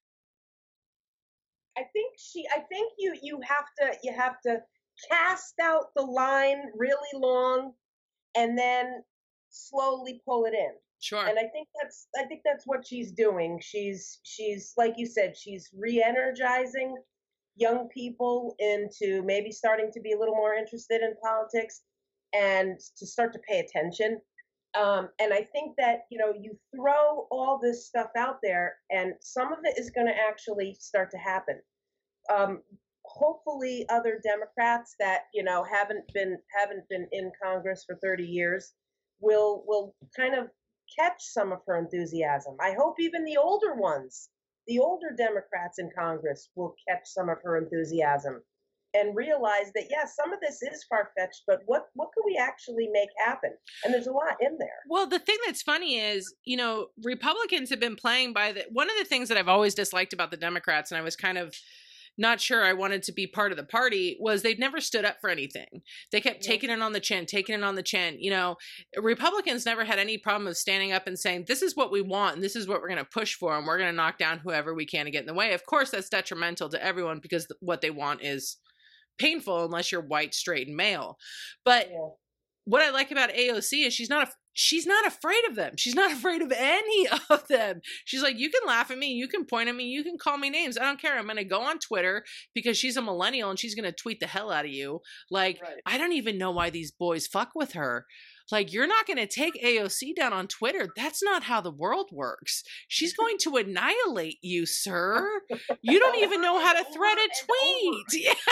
I think she. I think you. You have to. You have to cast out the line really long, and then slowly pull it in. Sure. And I think that's. I think that's what she's doing. She's. She's like you said. She's re-energizing young people into maybe starting to be a little more interested in politics and to start to pay attention. Um, and I think that, you know, you throw all this stuff out there and some of it is going to actually start to happen. Um, hopefully other Democrats that, you know, haven't been haven't been in Congress for thirty years will will kind of catch some of her enthusiasm. I hope even the older ones, the older Democrats in Congress will catch some of her enthusiasm and realize that, yes, some of this is far-fetched, but what what can we actually make happen? And there's a lot in there. Well, the thing that's funny is, you know, Republicans have been playing by the, one of the things that I've always disliked about the Democrats, and I was kind of not sure I wanted to be part of the party, was they'd never stood up for anything. They kept Yeah. taking it on the chin, taking it on the chin. You know, Republicans never had any problem of standing up and saying, this is what we want and this is what we're going to push for and we're going to knock down whoever we can to get in the way. Of course, that's detrimental to everyone because th- what they want is painful unless you're white, straight, and male. But Yeah. what I like about A O C is she's not a, she's not afraid of them. She's not afraid of any of them. She's like, you can laugh at me, you can point at me, you can call me names. I don't care. I'm going to go on Twitter because she's a millennial and she's going to tweet the hell out of you. Like, Right. I don't even know why these boys fuck with her. Like, you're not going to take A O C down on Twitter. That's not how the world works. She's going to annihilate you, sir. You don't even know how to Over thread a and tweet. Yeah.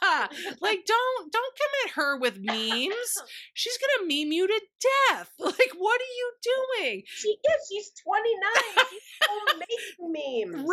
Like, don't don't come at her with memes. She's gonna meme you to death. Like, what are you doing? She is. She's twenty-nine. She's still making memes.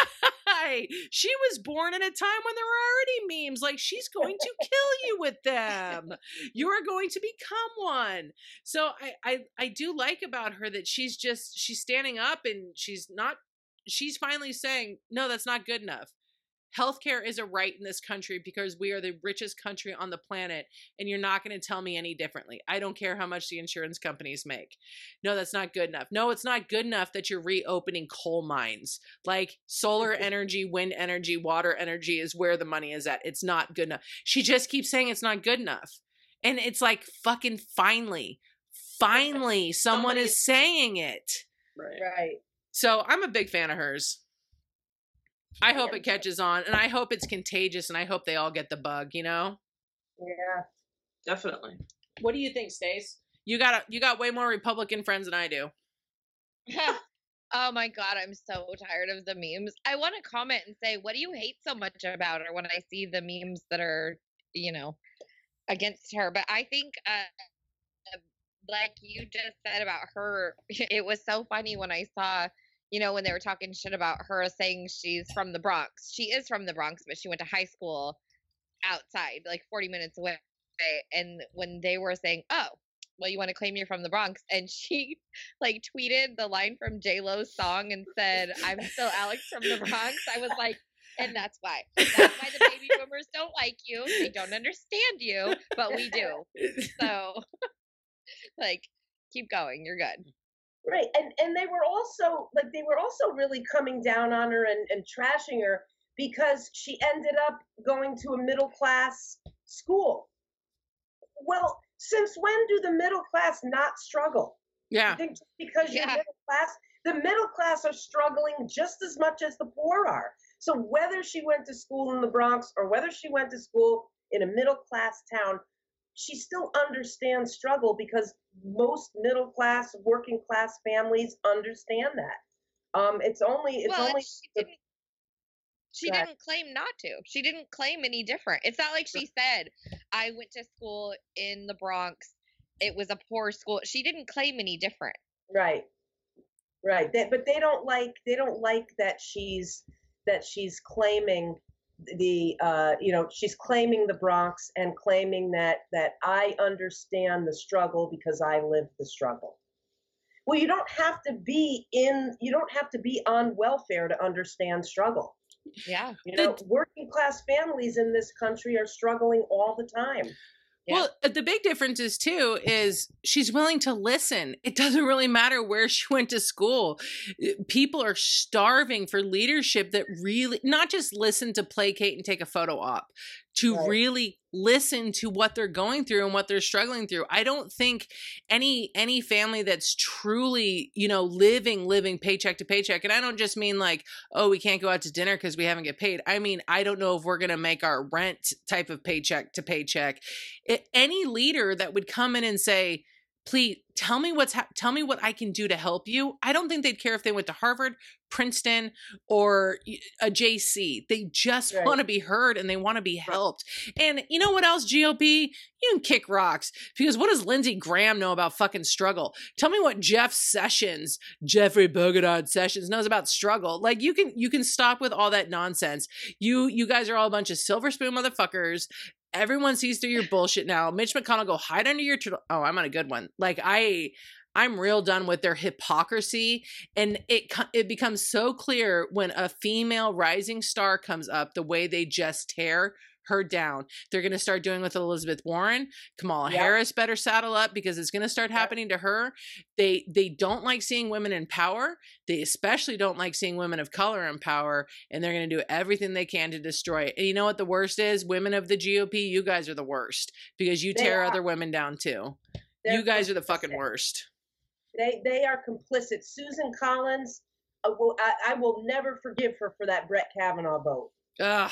Right. She was born at a time when there were already memes. Like, she's going to kill you with them. You are going to become one. So I, I I do like about her that she's just she's standing up and she's not she's finally saying, no, that's not good enough. Healthcare is a right in this country because we are the richest country on the planet, and you're not going to tell me any differently. I don't care how much the insurance companies make. No, that's not good enough. No, it's not good enough that you're reopening coal mines. Like, solar energy, wind energy, water energy is where the money is at. It's not good enough. She just keeps saying it's not good enough. And it's like, fucking finally, finally, someone is saying it. Right. Right. So I'm a big fan of hers. I hope Yeah. it catches on, and I hope it's contagious, and I hope they all get the bug, you know? Yeah. Definitely. What do you think, Stace? You got a, you got way more Republican friends than I do. Oh my god, I'm so tired of the memes. I want to comment and say, what do you hate so much about her when I see the memes that are, you know, against her? But I think, uh, like you just said about her, it was so funny when I saw, you know, when they were talking shit about her saying she's from the Bronx. She is from the Bronx, but she went to high school outside, like forty minutes away. And when they were saying, oh, well, you want to claim you're from the Bronx, and she like tweeted the line from J-Lo's song and said, I'm still Alex from the Bronx. I was like, and that's why. That's why the baby boomers don't like you. They don't understand you, but we do. So, like, keep going. You're good. Right. And and they were also like they were also really coming down on her and, and trashing her because she ended up going to a middle class school. Well, since when do the middle class not struggle? Yeah. I think just because you're Yeah. middle class, the middle class are struggling just as much as the poor are. So whether she went to school in the Bronx or whether she went to school in a middle class town, she still understands struggle because most middle class, working class families understand that. Um, it's only it's well, only she the- didn't. She Go ahead. didn't claim not to. She didn't claim any different. It's not like she said, I went to school in the Bronx. It was a poor school. She didn't claim any different. right, right. They, but they don't like they don't like that she's that she's claiming the uh, you know she's claiming the Bronx and claiming that that I understand the struggle because I lived the struggle. Well, you don't have to be in you don't have to be on welfare to understand struggle. Yeah. You The- know, working class families in this country are struggling all the time. Yeah. Well, uh, the big difference is too is she's willing to listen. It doesn't really matter where she went to school. Uh, People are starving for leadership that really not just listen to placate and take a photo op, to Right. really listen to what they're going through and what they're struggling through. I don't think any any family that's truly, you know, living living paycheck to paycheck, and I don't just mean like, oh, we can't go out to dinner because we haven't get paid. I mean, I don't know if we're going to make our rent type of paycheck to paycheck. I- Any leader that would come in and say, please tell me what's, ha- tell me what I can do to help you. I don't think they'd care if they went to Harvard, Princeton, or a J C. They just Right. want to be heard and they want to be helped. And you know what else, G O P? You can kick rocks, because what does Lindsey Graham know about fucking struggle? Tell me what Jeff Sessions, Jeffrey Bogardad Sessions knows about struggle. Like, you can, you can stop with all that nonsense. You, you guys are all a bunch of silver spoon motherfuckers. Everyone sees through your bullshit now. Mitch McConnell, go hide under your, tr- oh, I'm on a good one. Like, I, I'm real done with their hypocrisy. And it it becomes so clear when a female rising star comes up, the way they just tear her down. They're going to start doing with Elizabeth Warren. Kamala Yep. Harris better saddle up, because it's going to start Yep. happening to her. They they don't like seeing women in power. They especially don't like seeing women of color in power, and they're going to do everything they can to destroy it. And you know what the worst is? Women of the G O P, you guys are the worst, because you They tear are. other women down too. They're You guys are the fucking complicit. worst. They they are complicit. Susan Collins, I will, I, I will never forgive her for that Brett Kavanaugh vote. Ugh.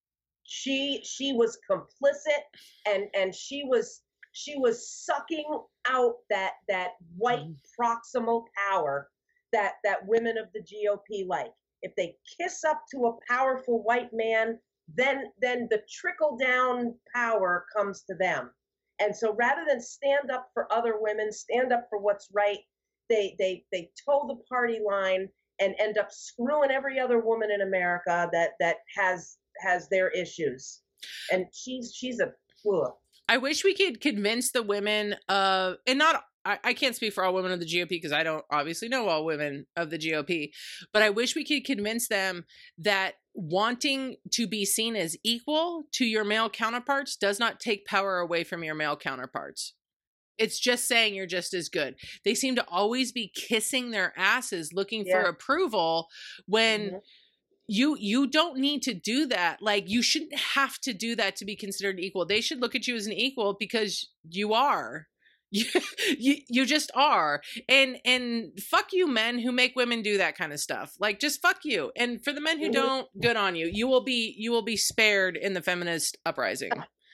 She she was complicit, and and she was she was sucking out that that white Mhm. proximal power that that women of the G O P like. If they kiss up to a powerful white man, then then the trickle down power comes to them. And so rather than stand up for other women, stand up for what's right, they they they toe the party line and end up screwing every other woman in America that that has has their issues. And she's she's a ugh. I wish we could convince the women of, and not, I, I can't speak for all women of the G O P, because I don't obviously know all women of the G O P, but I wish we could convince them that wanting to be seen as equal to your male counterparts does not take power away from your male counterparts. It's just saying you're just as good. They seem to always be kissing their asses looking for Yeah. approval when Mhm. you you don't need to do that. Like, you shouldn't have to do that to be considered equal. They should look at you as an equal because you are. You, you you just are. And and fuck you men who make women do that kind of stuff. Like, just fuck you. And for the men who Mhm. don't, good on you. You will be you will be spared in the feminist uprising.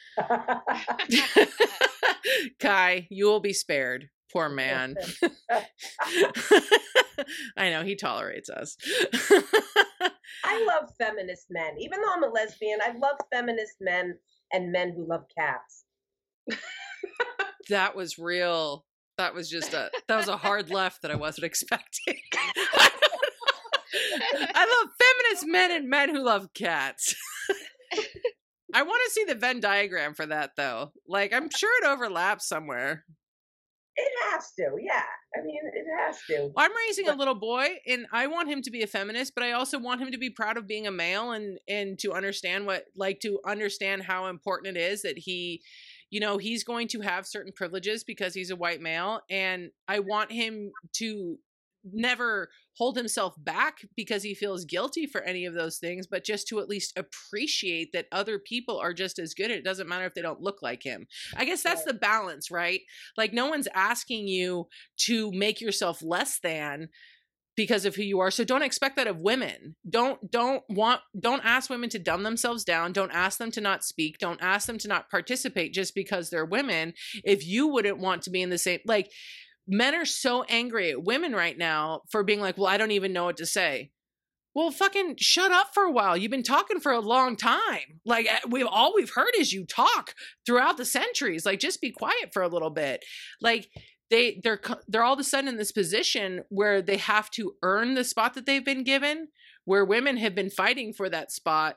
Kai, you will be spared. Poor man. I know, he tolerates us. I love feminist men. Even though I'm a lesbian, I love feminist men and men who love cats. That was real. That was just a that was a hard left that I wasn't expecting. I love feminist men and men who love cats. I want to see the Venn diagram for that, though. Like, I'm sure it overlaps somewhere. It has to, yeah. I mean, it has to. I'm raising a little boy, and I want him to be a feminist, but I also want him to be proud of being a male, and and to understand what, like, to understand how important it is that he, you know, he's going to have certain privileges because he's a white male, and I want him to never hold himself back because he feels guilty for any of those things, but just to at least appreciate that other people are just as good. It doesn't matter if they don't look like him. I guess that's Right. the balance, right? Like, no one's asking you to make yourself less than because of who you are. So don't expect that of women. Don't don't want don't ask women to dumb themselves down. Don't ask them to not speak. Don't ask them to not participate just because they're women. If you wouldn't want to be in the same, like, men are so angry at women right now for being like, well, I don't even know what to say. Well, fucking shut up for a while. You've been talking for a long time. Like, we've all we've heard is you talk throughout the centuries. Like, just be quiet for a little bit. Like, they they're they're all of a sudden in this position where they have to earn the spot that they've been given, where women have been fighting for that spot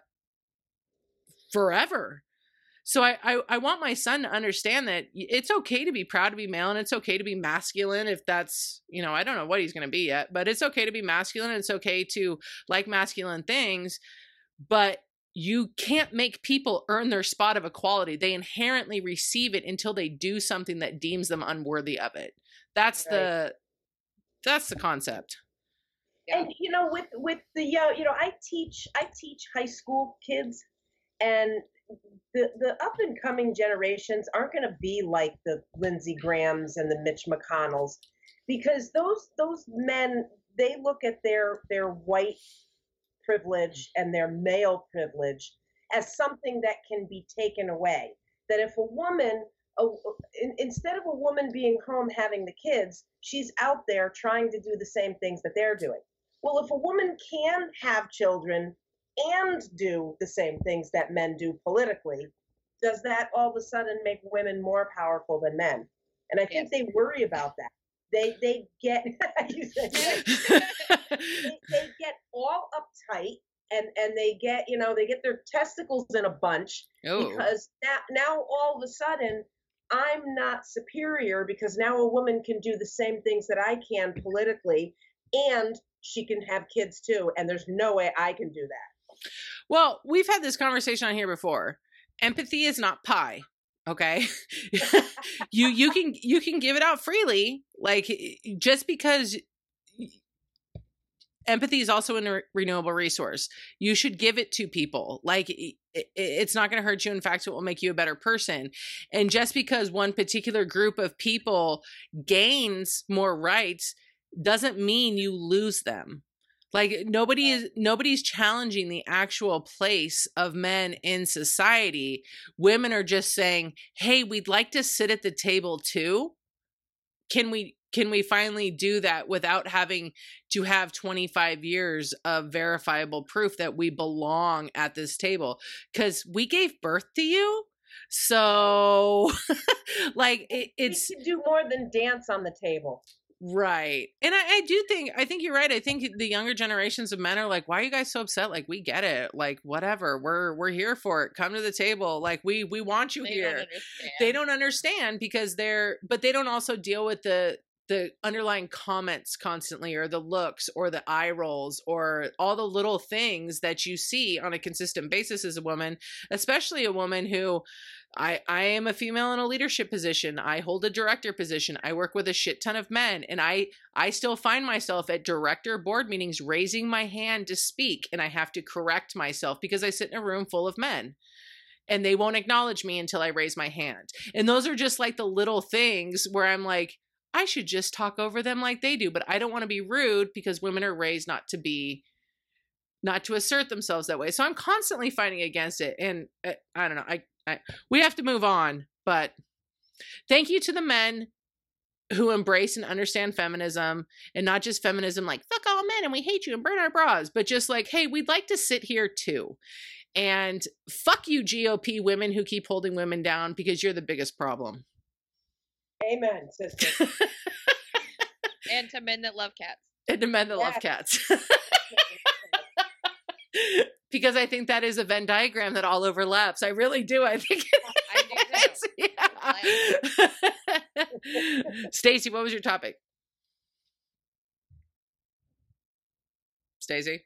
forever. So I, I, I want my son to understand that it's okay to be proud to be male, and it's okay to be masculine if that's, you know, I don't know what he's going to be yet, but it's okay to be masculine. And it's okay to like masculine things, but you can't make people earn their spot of equality. They inherently receive it until they do something that deems them unworthy of it. That's Right. the, that's the concept. Yeah. And you know, with with the uh, you know, I teach I teach high school kids, and the the up and coming generations aren't going to be like the Lindsey Grahams and the Mitch McConnells, because those those men, they look at their their white privilege and their male privilege as something that can be taken away. That if a woman a, in, instead of a woman being home having the kids, she's out there trying to do the same things that they're doing. Well, if a woman can have children and do the same things that men do politically, does that all of a sudden make women more powerful than men? And I think Yes. they worry about that. They they get you said yes. they, they get all uptight, and and they get, you know, they get their testicles in a bunch Oh, because now now all of a sudden I'm not superior because now a woman can do the same things that I can politically, and she can have kids too, and there's no way I can do that. well, we've had this conversation on here before. Empathy is not pie. Okay. you you can you can give it out freely. Like, just because empathy is also a re- renewable resource, you should give it to people. Like, it, it- it's not going to hurt you. In fact, it will make you a better person. And just because one particular group of people gains more rights doesn't mean you lose them. Like, nobody is nobody's challenging the actual place of men in society. Women are just saying, "Hey, we'd like to sit at the table too. Can we can we finally do that without having to have twenty-five years of verifiable proof that we belong at this table? Because we gave birth to you." So, like, it, it's We could do more than dance on the table. right. And I, I do think, I think you're right. I think the younger generations of men are like, why are you guys so upset? Like, we get it. Like, whatever. We're, we're here for it. Come to the table. Like, we, we want you They here. don't understand. They don't understand because they're, but they don't also deal with the, the underlying comments constantly, or the looks, or the eye rolls, or all the little things that you see on a consistent basis as a woman, especially a woman who, I, I am a female in a leadership position. I hold a director position. I work with a shit ton of men, and I, I still find myself at director board meetings raising my hand to speak, and I have to correct myself because I sit in a room full of men. And they won't acknowledge me until I raise my hand. And those are just like the little things where I'm like, I should just talk over them like they do. But I don't want to be rude because women are raised not to be, not to assert themselves that way. So I'm constantly fighting against it. And uh, I don't know. I, I, we have to move on. But thank you to the men who embrace and understand feminism, and not just feminism like, fuck all men and we hate you and burn our bras, but just like, hey, we'd like to sit here too. And fuck you, G O P women who keep holding women down, because you're the biggest problem. Amen, sister. And to men that love cats. And to men that love Yes. cats. Because I think that is a Venn diagram that all overlaps. I really do. I think I do too. yeah. Stacey, what was your topic? Stacey?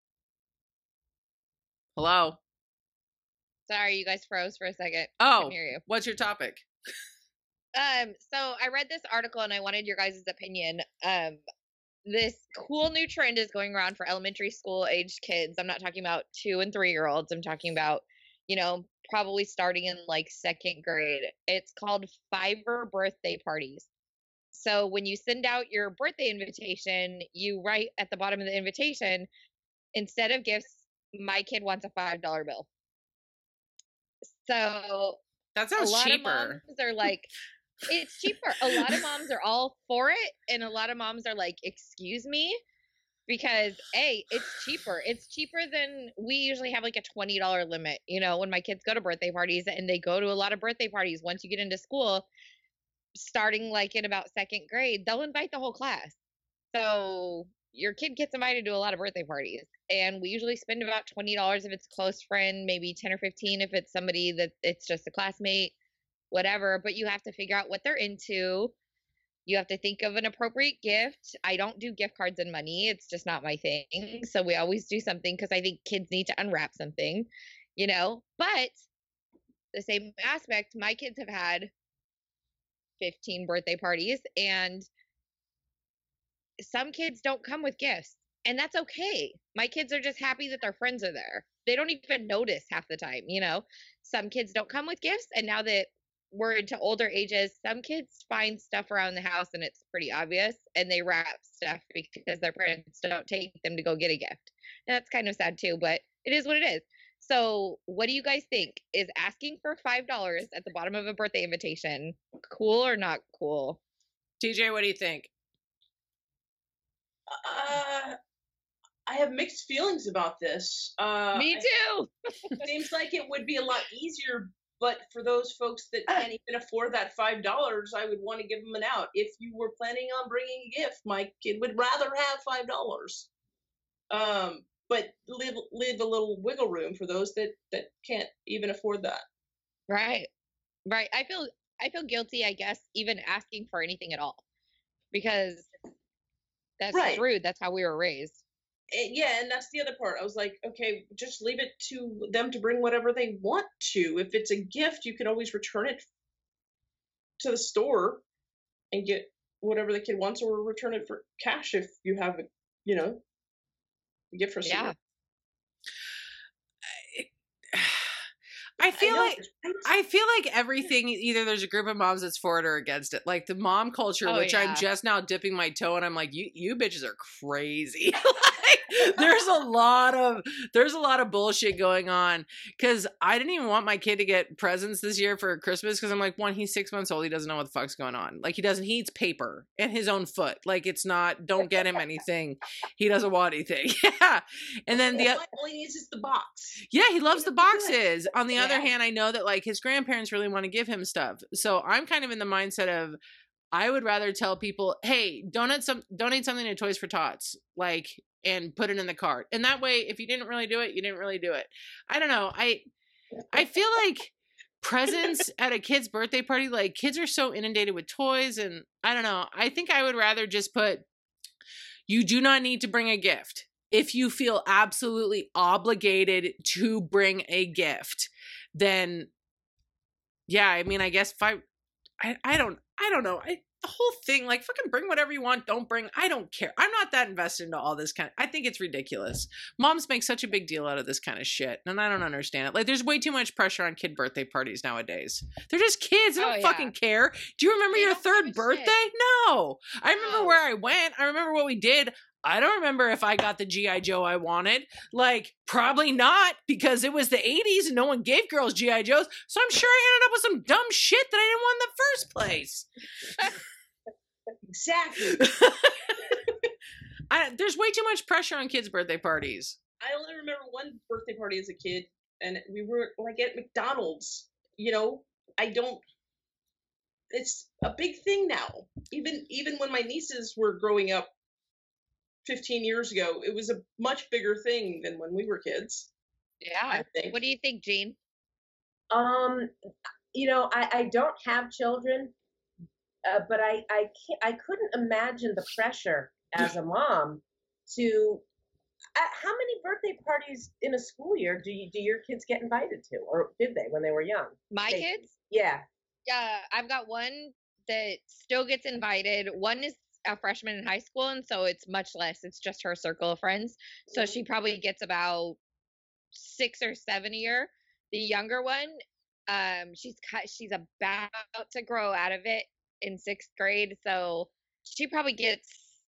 Hello? Sorry, you guys froze for a second. Oh, Couldn't hear you. what's your topic? Um, so I read this article and I wanted your guys' opinion. Um, this cool new trend is going around for elementary school aged kids. I'm not talking about two and three year olds. I'm talking about, you know, probably starting in like second grade. It's called Fiverr birthday parties. So when you send out your birthday invitation, you write at the bottom of the invitation, instead of gifts, my kid wants a five dollar bill. So That a sounds lot cheaper. of moms are like, it's cheaper. A lot of moms are all for it, and a lot of moms are like, excuse me, because A, it's cheaper. It's cheaper than, we usually have like a twenty dollar limit. You know, when my kids go to birthday parties, and they go to a lot of birthday parties once you get into school, starting like in about second grade, they'll invite the whole class. So your kid gets invited to a lot of birthday parties, and we usually spend about twenty dollars if it's a close friend, maybe ten or fifteen if it's somebody that it's just a classmate, whatever. But you have to figure out what they're into. You have to think of an appropriate gift. I don't do gift cards and money. It's just not my thing. So we always do something because I think kids need to unwrap something, you know. But the same aspect, my kids have had fifteen birthday parties, and some kids don't come with gifts, and that's okay. My kids are just happy that their friends are there. They don't even notice half the time, you know. Some kids don't come with gifts, and now that we're into older ages, some kids find stuff around the house and it's pretty obvious, and they wrap stuff because their parents don't take them to go get a gift. And that's kind of sad too, but it is what it is. So what do you guys think? Is asking for five dollars at the bottom of a birthday invitation cool or not cool? T J, what do you think? Uh, I have mixed feelings about this. Uh, Me too. It seems like it would be a lot easier, but for those folks that can't even afford that five dollars, I would want to give them an out. If you were planning on bringing a gift, my kid would rather have five dollars. Um, but leave leave a little wiggle room for those that that can't even afford that. Right. Right. I feel I feel guilty, I guess, even asking for anything at all. Because that's Right. just rude. That's how we were raised. And yeah, and that's the other part. I was like, okay, just leave it to them to bring whatever they want to. If it's a gift, you can always return it to the store and get whatever the kid wants, or return it for cash if you have a, you know, a gift receipt. Yeah. I feel know, like right? I feel like everything, either there's a group of moms that's for it or against it. Like the mom culture, Oh, which I'm yeah. just now dipping my toe in, I'm like, you you bitches are crazy. Like, there's a lot of there's a lot of bullshit going on. Cause I didn't even want my kid to get presents this year for Christmas because I'm like, one, he's six months old, he doesn't know what the fuck's going on. Like he doesn't he eats paper and his own foot. Like it's not, don't get him anything. He doesn't want anything. Yeah. And then the All all he needs is the box. yeah, he loves the That's good. boxes. On the other Yeah. hand, I know that like his grandparents really want to give him stuff. So I'm kind of in the mindset of I would rather tell people, hey, donate some donate something to Toys for Tots, like, and put it in the cart. And that way, if you didn't really do it, you didn't really do it. I don't know. I I feel like presents at a kid's birthday party, like kids are so inundated with toys, and I don't know. I think I would rather just put, you do not need to bring a gift. If you feel absolutely obligated to bring a gift, then yeah, I mean, I guess if I, I, I don't, I don't know. I, the whole thing, like, fucking bring whatever you want. Don't bring, I don't care. I'm not that invested into all this kind of, I think it's ridiculous. Moms make such a big deal out of this kind of shit, and I don't understand it. Like, there's way too much pressure on kid birthday parties nowadays. They're just kids. They Oh, don't yeah. fucking care. Do you remember They your don't give third a shit. birthday? No. I remember No. where I went. I remember what we did. I don't remember if I got the G I. Joe I wanted. Like, probably not, because it was the eighties and no one gave girls G I. Joes. So I'm sure I ended up with some dumb shit that I didn't want in the first place. Exactly. I, there's way too much pressure on kids' birthday parties. I only remember one birthday party as a kid, and we were like at McDonald's. You know, I don't. It's a big thing now. Even even when my nieces were growing up fifteen years ago, it was a much bigger thing than when we were kids. Yeah. I think. What do you think, Jean? Um, you know, I, I don't have children, uh, but I I can't, I couldn't imagine the pressure as a mom to. Uh, how many birthday parties in a school year do you do your kids get invited to, or did they when they were young? My They- kids? Yeah. Yeah, I've got one that still gets invited. One is a freshman in high school, and so it's much less. It's just her circle of friends. So she probably gets about six or seven a year. The younger one, um, she's ki- she's about to grow out of it in sixth grade, so she probably gets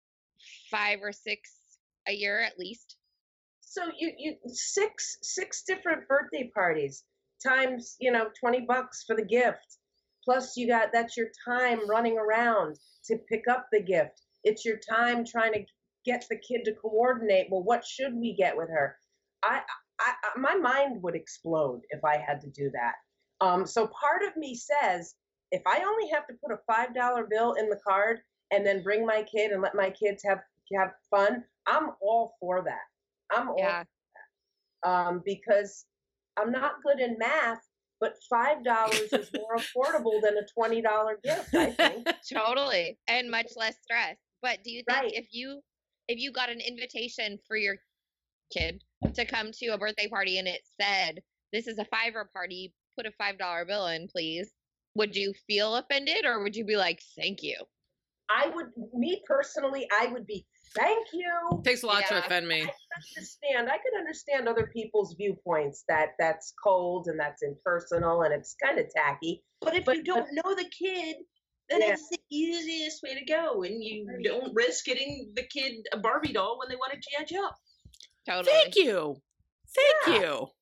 five or six a year at least. So you you six six different birthday parties times, you know, twenty bucks for the gift. Plus you got, that's your time running around to pick up the gift. It's your time trying to get the kid to coordinate. Well, what should we get with her? I, I, I my mind would explode if I had to do that. Um, so part of me says, if I only have to put a five dollar bill in the card and then bring my kid and let my kids have have fun, I'm all for that. I'm all Yeah. for that. Um, because I'm not good in math, but five dollars is more affordable than a twenty dollar gift, I think. Totally. And much less stress. But do you think Right. if you if you got an invitation for your kid to come to a birthday party and it said, this is a fiver party, put a five dollar bill in, please, would you feel offended, or would you be like, thank you? I would, me personally, I would be, thank you. Takes a lot to Yeah. offend me. Understand. I could understand other people's viewpoints that that's cold and that's impersonal and it's kind of tacky. But if But- you don't know the kid, then Yeah. it's the easiest way to go, and you don't risk getting the kid a Barbie doll when they want a G I. Joe. Totally. Thank you. Thank Yeah. you.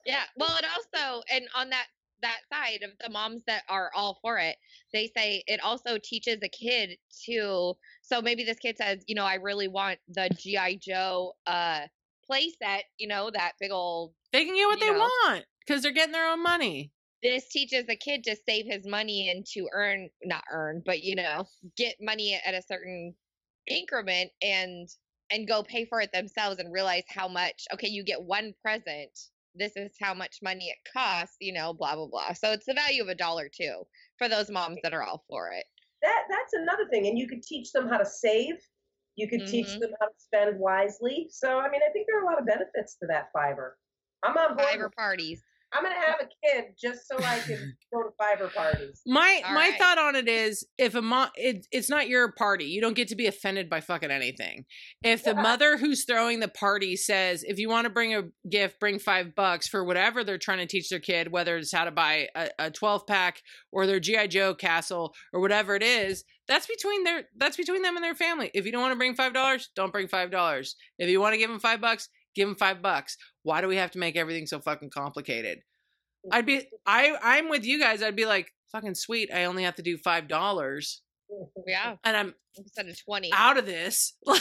Yeah. Well, it also, and on that that side of the moms that are all for it, they say it also teaches a kid to. So maybe this kid says, you know, I really want the G I. Joe uh play set, you know, that big old. They can get what You they know. want because they're getting their own money. This teaches a kid to save his money and to earn, not earn, but you know, get money at a certain increment and and go pay for it themselves and realize how much. Okay, you get one present. This is how much money it costs. You know, blah blah blah. So it's the value of a dollar too for those moms that are all for it. That that's another thing, and you could teach them how to save. You could teach Mhm. them how to spend wisely. So I mean, I think there are a lot of benefits to that Fiverr. I'm on board. Fiverr with- parties. I'm gonna have a kid just so I can go to Fiverr parties. My All my right. thought on it is, if a mom, it, it's not your party. You don't get to be offended by fucking anything. If the Yeah. mother who's throwing the party says, if you want to bring a gift, bring five bucks for whatever they're trying to teach their kid, whether it's how to buy a, a twelve pack or their G I. Joe castle or whatever it is, that's between their that's between them and their family. If you don't want to bring five dollars, don't bring five dollars. If you want to give them five bucks, give them five bucks. Why do we have to make everything so fucking complicated? I'd be I I'm with you guys. I'd be like, fucking sweet. I only have to do five dollars Yeah, and I'm instead of twenty. out of this. Like,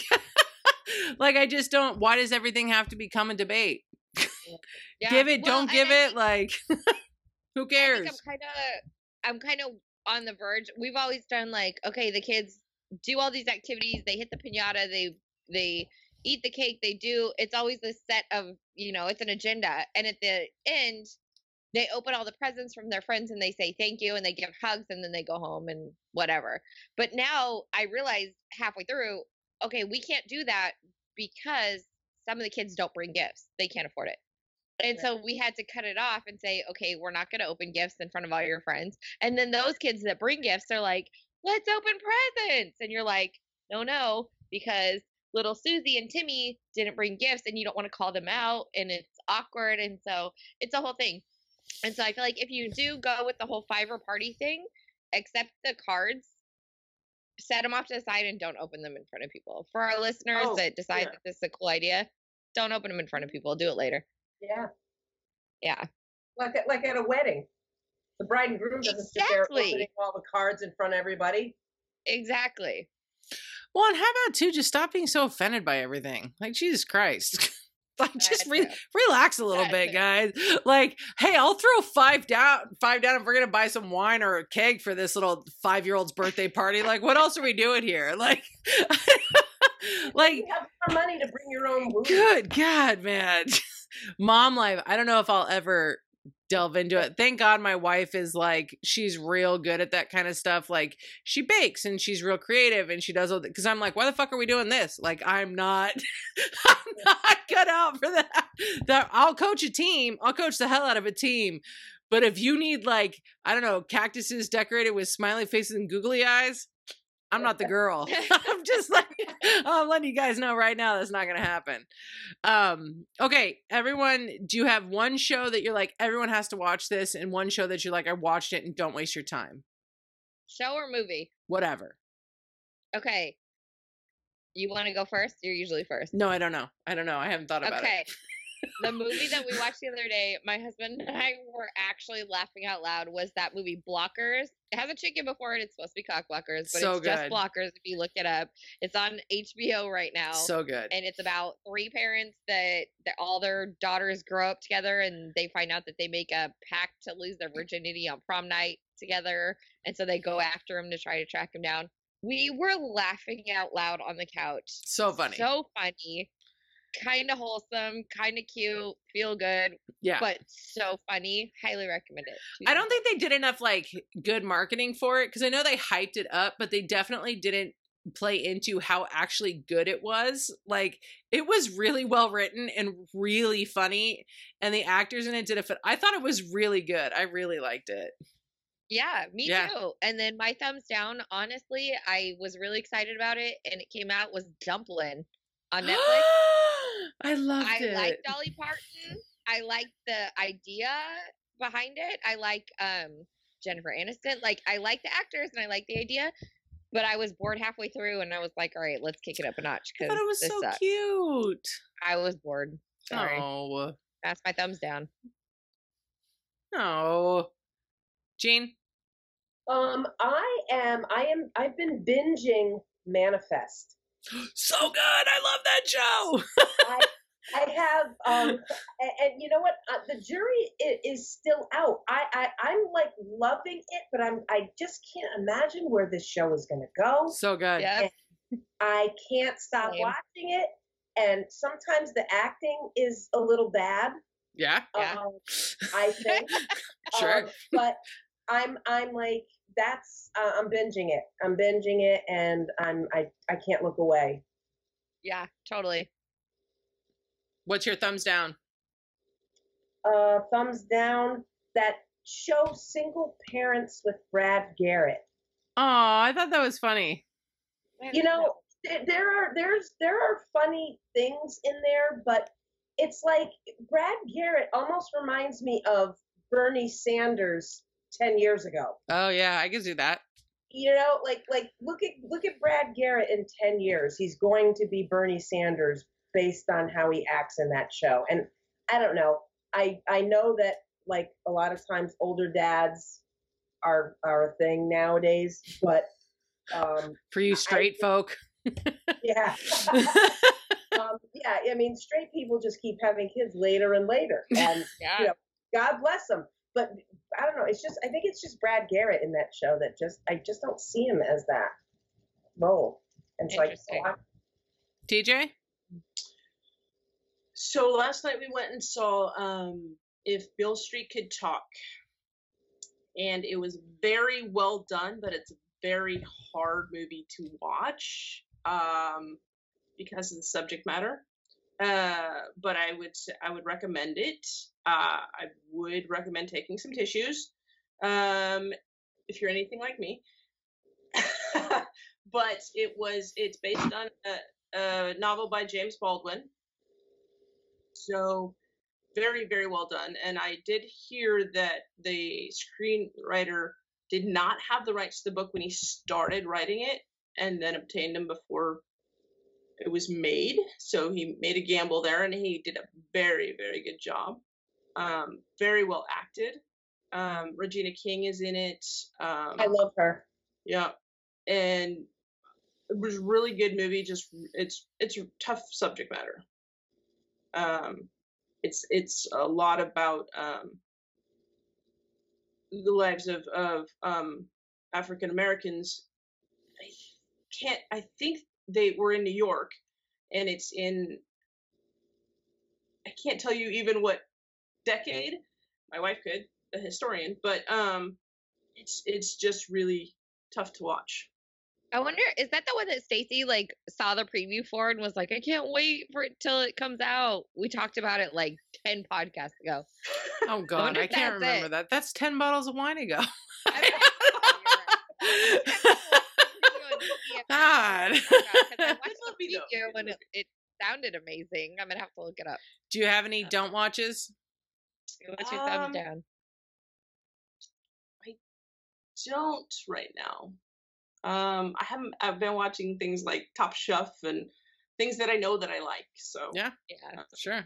like I just don't. Why does everything have to become a debate? Yeah. Give it, Well, don't and give I it. Like, who I cares? think I'm kind of I'm kind of on the verge. We've always done like, okay, the kids do all these activities, they hit the piñata, they they eat the cake, they do. It's always this set of, you know, it's an agenda, and at the end, they open all the presents from their friends and they say thank you and they give hugs and then they go home and whatever. But now I realized halfway through, okay, we can't do that because some of the kids don't bring gifts. They can't afford it. And so we had to cut it off and say, okay, we're not going to open gifts in front of all your friends. And then those kids that bring gifts are like, let's open presents. And you're like, no, no, because little Susie and Timmy didn't bring gifts and you don't want to call them out and it's awkward. And so it's a whole thing. And so I feel like if you do go with the whole Fiverr party thing, accept the cards, set them off to the side, and don't open them in front of people. For our listeners Oh, that decide yeah. that this is a cool idea, don't open them in front of people. Do it later. Yeah, Yeah. like at, like at a wedding, the bride and groom doesn't sit there Exactly. opening all the cards in front of everybody. Exactly. Well, and how about too? Just stop being so offended by everything. Like, Jesus Christ. Like, just That re- too. relax a little That bit, too. guys. Like, hey, I'll throw five down, five down if we're gonna buy some wine or a keg for this little five-year-old's birthday party. Like, what else are we doing here? Like, like, You have more money to bring your own booze. good God, man. Mom life. I don't know if I'll ever delve into it. Thank God my wife is like, she's real good at that kind of stuff. Like, she bakes and she's real creative and she does all that. Cause I'm like, why the fuck are we doing this? Like, I'm not, I'm not cut out for that. That I'll coach a team. I'll coach the hell out of a team. But if you need like, I don't know, cactuses decorated with smiley faces and googly eyes, I'm not the girl. I'm just like, I'm letting you guys know right now that's not going to happen. Um, okay, everyone, do you have one show that you're like, everyone has to watch this, and one show that you're like, I watched it and don't waste your time? Show or movie? Whatever. Okay. You want to go first? You're usually first. No, I don't know. I don't know. I haven't thought about Okay. it. The movie that we watched the other day, my husband and I were actually laughing out loud, was that movie Blockers. It has a chicken before it. It's supposed to be Cock Blockers, but So it's just good. Blockers if you look it up. It's on H B O right now. So good. And it's about three parents that, that all their daughters grow up together and they find out that they make a pact to lose their virginity on prom night together. And so they go after him to try to track him down. We were laughing out loud on the couch. So funny. So funny. Kind of wholesome, kind of cute, feel good, Yeah. but so funny. Highly recommend it. I don't think they did enough like good marketing for it because I know they hyped it up, but they definitely didn't play into how actually good it was. Like, it was really well written and really funny, and the actors in it did a fit. I thought it was really good. I really liked it. Yeah, me Yeah. too. And then my thumbs down, honestly, I was really excited about it, and it came out, was Dumplin' on Netflix. I loved I it. like Dolly Parton. I like the idea behind it. I like um Jennifer Aniston. Like, I like the actors and I like the idea, but I was bored halfway through, and I was like, all right, let's kick it up a notch I because thought it was this so sucks. cute. I was bored. Sorry. Oh, That's my thumbs down. Oh, Jean. Um, I am. I am. I've been binging Manifest. So good. I love that show. I, I have. Um, and, and you know what? Uh, the jury is, is still out. I, I, I'm like loving it, but I'm. I just can't imagine where this show is going to go. So good. Yeah. I can't stop Same. watching it, and sometimes the acting is a little bad. Yeah. Yeah. Um, I think. Sure. Um, but I'm. I'm like. That's uh, I'm binging it. I'm binging it, and I'm I I can't look away. Yeah, totally. What's your thumbs down? Uh, thumbs down. That show, Single Parents with Brad Garrett. Oh, I thought that was funny. You know, th- there are there's there are funny things in there, but it's like Brad Garrett almost reminds me of Bernie Sanders ten years ago. Oh yeah, I can do that. You know, like like look at look at Brad Garrett in ten years. He's going to be Bernie Sanders based on how he acts in that show. And I don't know. I I know that like a lot of times older dads are are a thing nowadays, but um For you straight I, folk. yeah. um, yeah, I mean straight people just keep having kids later and later. And Yeah. you know, God bless them. But I don't know. It's just I think it's just Brad Garrett in that show that just I just don't see him as that role. And so I, so Interesting. I T J? So last night we went and saw um, If Beale Street Could Talk. And it was very well done, but it's a very hard movie to watch um, because of the subject matter. Uh, but I would I would recommend it. Uh, I would recommend taking some tissues um, if you're anything like me. But it was it's based on a, a novel by James Baldwin. So very, very well done. And I did hear that the screenwriter did not have the rights to the book when he started writing it and then obtained them before it was made. So he made a gamble there and he did a very, very good job. Um, very well acted. Um, Regina King is in it. Um, I love her. yeah. And it was a really good movie. Just it's it's a tough subject matter. Um, it's it's a lot about um, the lives of of um, African Americans. I can't. I think they were in New York, and it's in. I can't tell you even what decade. My wife could, a historian, but um, it's it's just really tough to watch. I wonder, is that the one that Stacy like saw the preview for and was like, I can't wait for it till it comes out? We talked about it like ten podcasts ago. Oh God, wonder I if can't that's remember it. that. That's ten bottles of wine ago. God. I watched Good the movie, though. preview Good and it, it sounded amazing. I'm gonna have to look it up. Do you have any don't watches? What's your Um, thumbs down? Don't right now. Um, I haven't. I've been watching things like Top Chef and things that I know that I like. So Yeah. Yeah. Sure.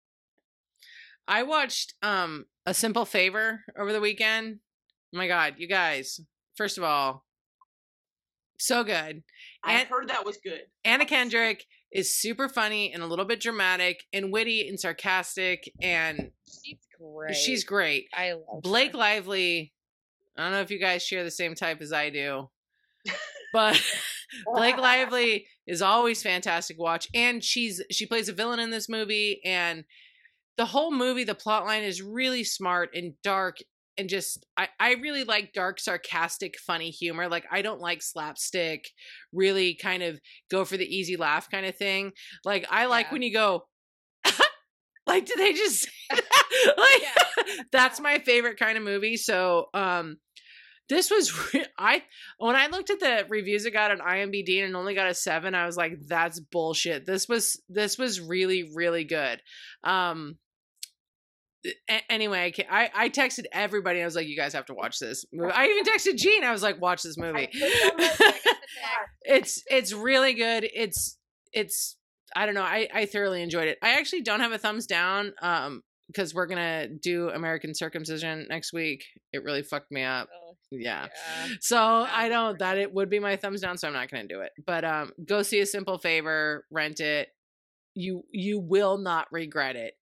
I watched um A Simple Favor over the weekend. Oh my God, you guys. First of all, so good. I And heard that was good. Anna Kendrick is super funny and a little bit dramatic and witty and sarcastic, and She's great. she's great. I love Blake her. Lively, I don't know if you guys share the same type as I do, but Blake Lively is always fantastic to watch, and she's she plays a villain in this movie, and the whole movie, the plot line is really smart and dark, and just I, I really like dark, sarcastic, funny humor. Like I don't like slapstick, really kind of go for the easy laugh kind of thing. Like I like Yeah. when you go like, did they just say that? Like Yeah. that's my favorite kind of movie. So um this was re- I when I looked at the reviews it got on I M D B and only got a seven, I was like, that's bullshit. This was this was really, really good. Um a- anyway, I, ca- I I texted everybody. I was like, you guys have to watch this movie. I even texted Jean. I was like, watch this movie. It's it's really good. It's it's I don't know. I I thoroughly enjoyed it. I actually don't have a thumbs down um because we're gonna do American Circumcision next week. It really fucked me up. Oh, Yeah. yeah. So I Um, don't that it would be my thumbs down, so I'm not gonna do it. But um go see A Simple Favor, rent it. You you will not regret it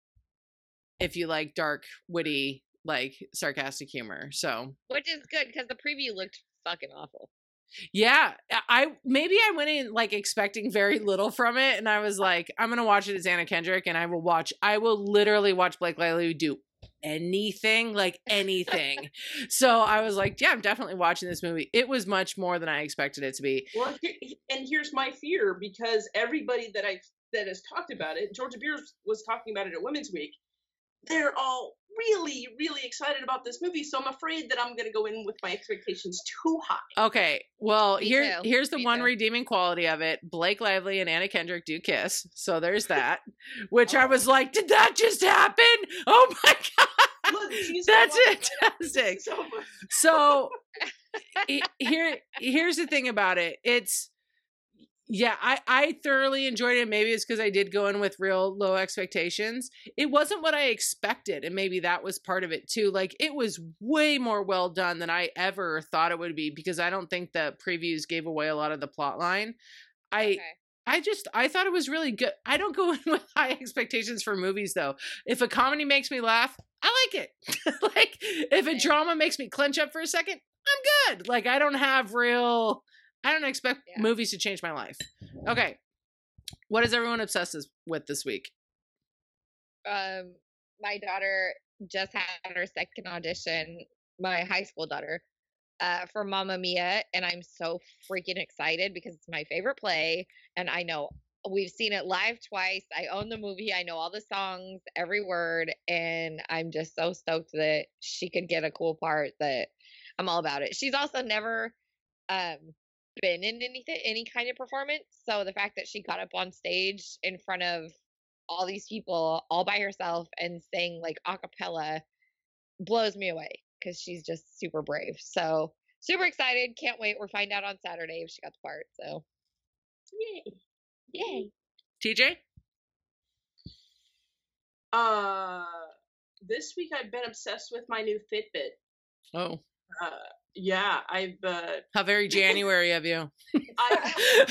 if you like dark, witty, like sarcastic humor. So Which is good because the preview looked fucking awful. yeah, I maybe I went in like expecting very little from it, and I was like, I'm gonna watch it as Anna Kendrick, and I will watch. I will literally watch Blake Lively do anything, like anything. So I was like, yeah, I'm definitely watching this movie. It was much more than I expected it to be. Well, he- and here's my fear, because everybody that I that has talked about it, Georgia Beers was talking about it at Women's Week. They're all really, really excited about this movie, so I'm afraid that I'm going to go in with my expectations too high. Okay, well, Me here too. here's the Me one too. redeeming quality of it. Blake Lively and Anna Kendrick do kiss, so there's that. Which I was like, did that just happen? Oh my god, Look, she's that's the one that fantastic. so much. So i- here here's the thing about it. It's yeah, I I thoroughly enjoyed it. Maybe it's because I did go in with real low expectations. It wasn't what I expected, and maybe that was part of it too. Like it was way more well done than I ever thought it would be, because I don't think the previews gave away a lot of the plot line. I Okay. I just I thought it was really good. I don't go in with high expectations for movies though. If a comedy makes me laugh, I like it. Like if a Same. drama makes me clench up for a second, I'm good. Like I don't have real I don't expect Yeah. movies to change my life. Okay. What is everyone obsessed with this week? Um, my daughter just had her second audition, my high school daughter, uh, for Mamma Mia, and I'm so freaking excited because it's my favorite play, and I know we've seen it live twice. I own the movie. I know all the songs, every word, and I'm just so stoked that she could get a cool part. That I'm all about it. She's also never um been in anything, any kind of performance, so the fact that she got up on stage in front of all these people all by herself and sang like a cappella blows me away, because she's just super brave. So super excited. Can't wait. We'll find out on Saturday if she got the part. So Yay. yay. T J? Uh, this week I've been obsessed with my new Fitbit. Oh, Uh, yeah, I've uh, how very January of you. I,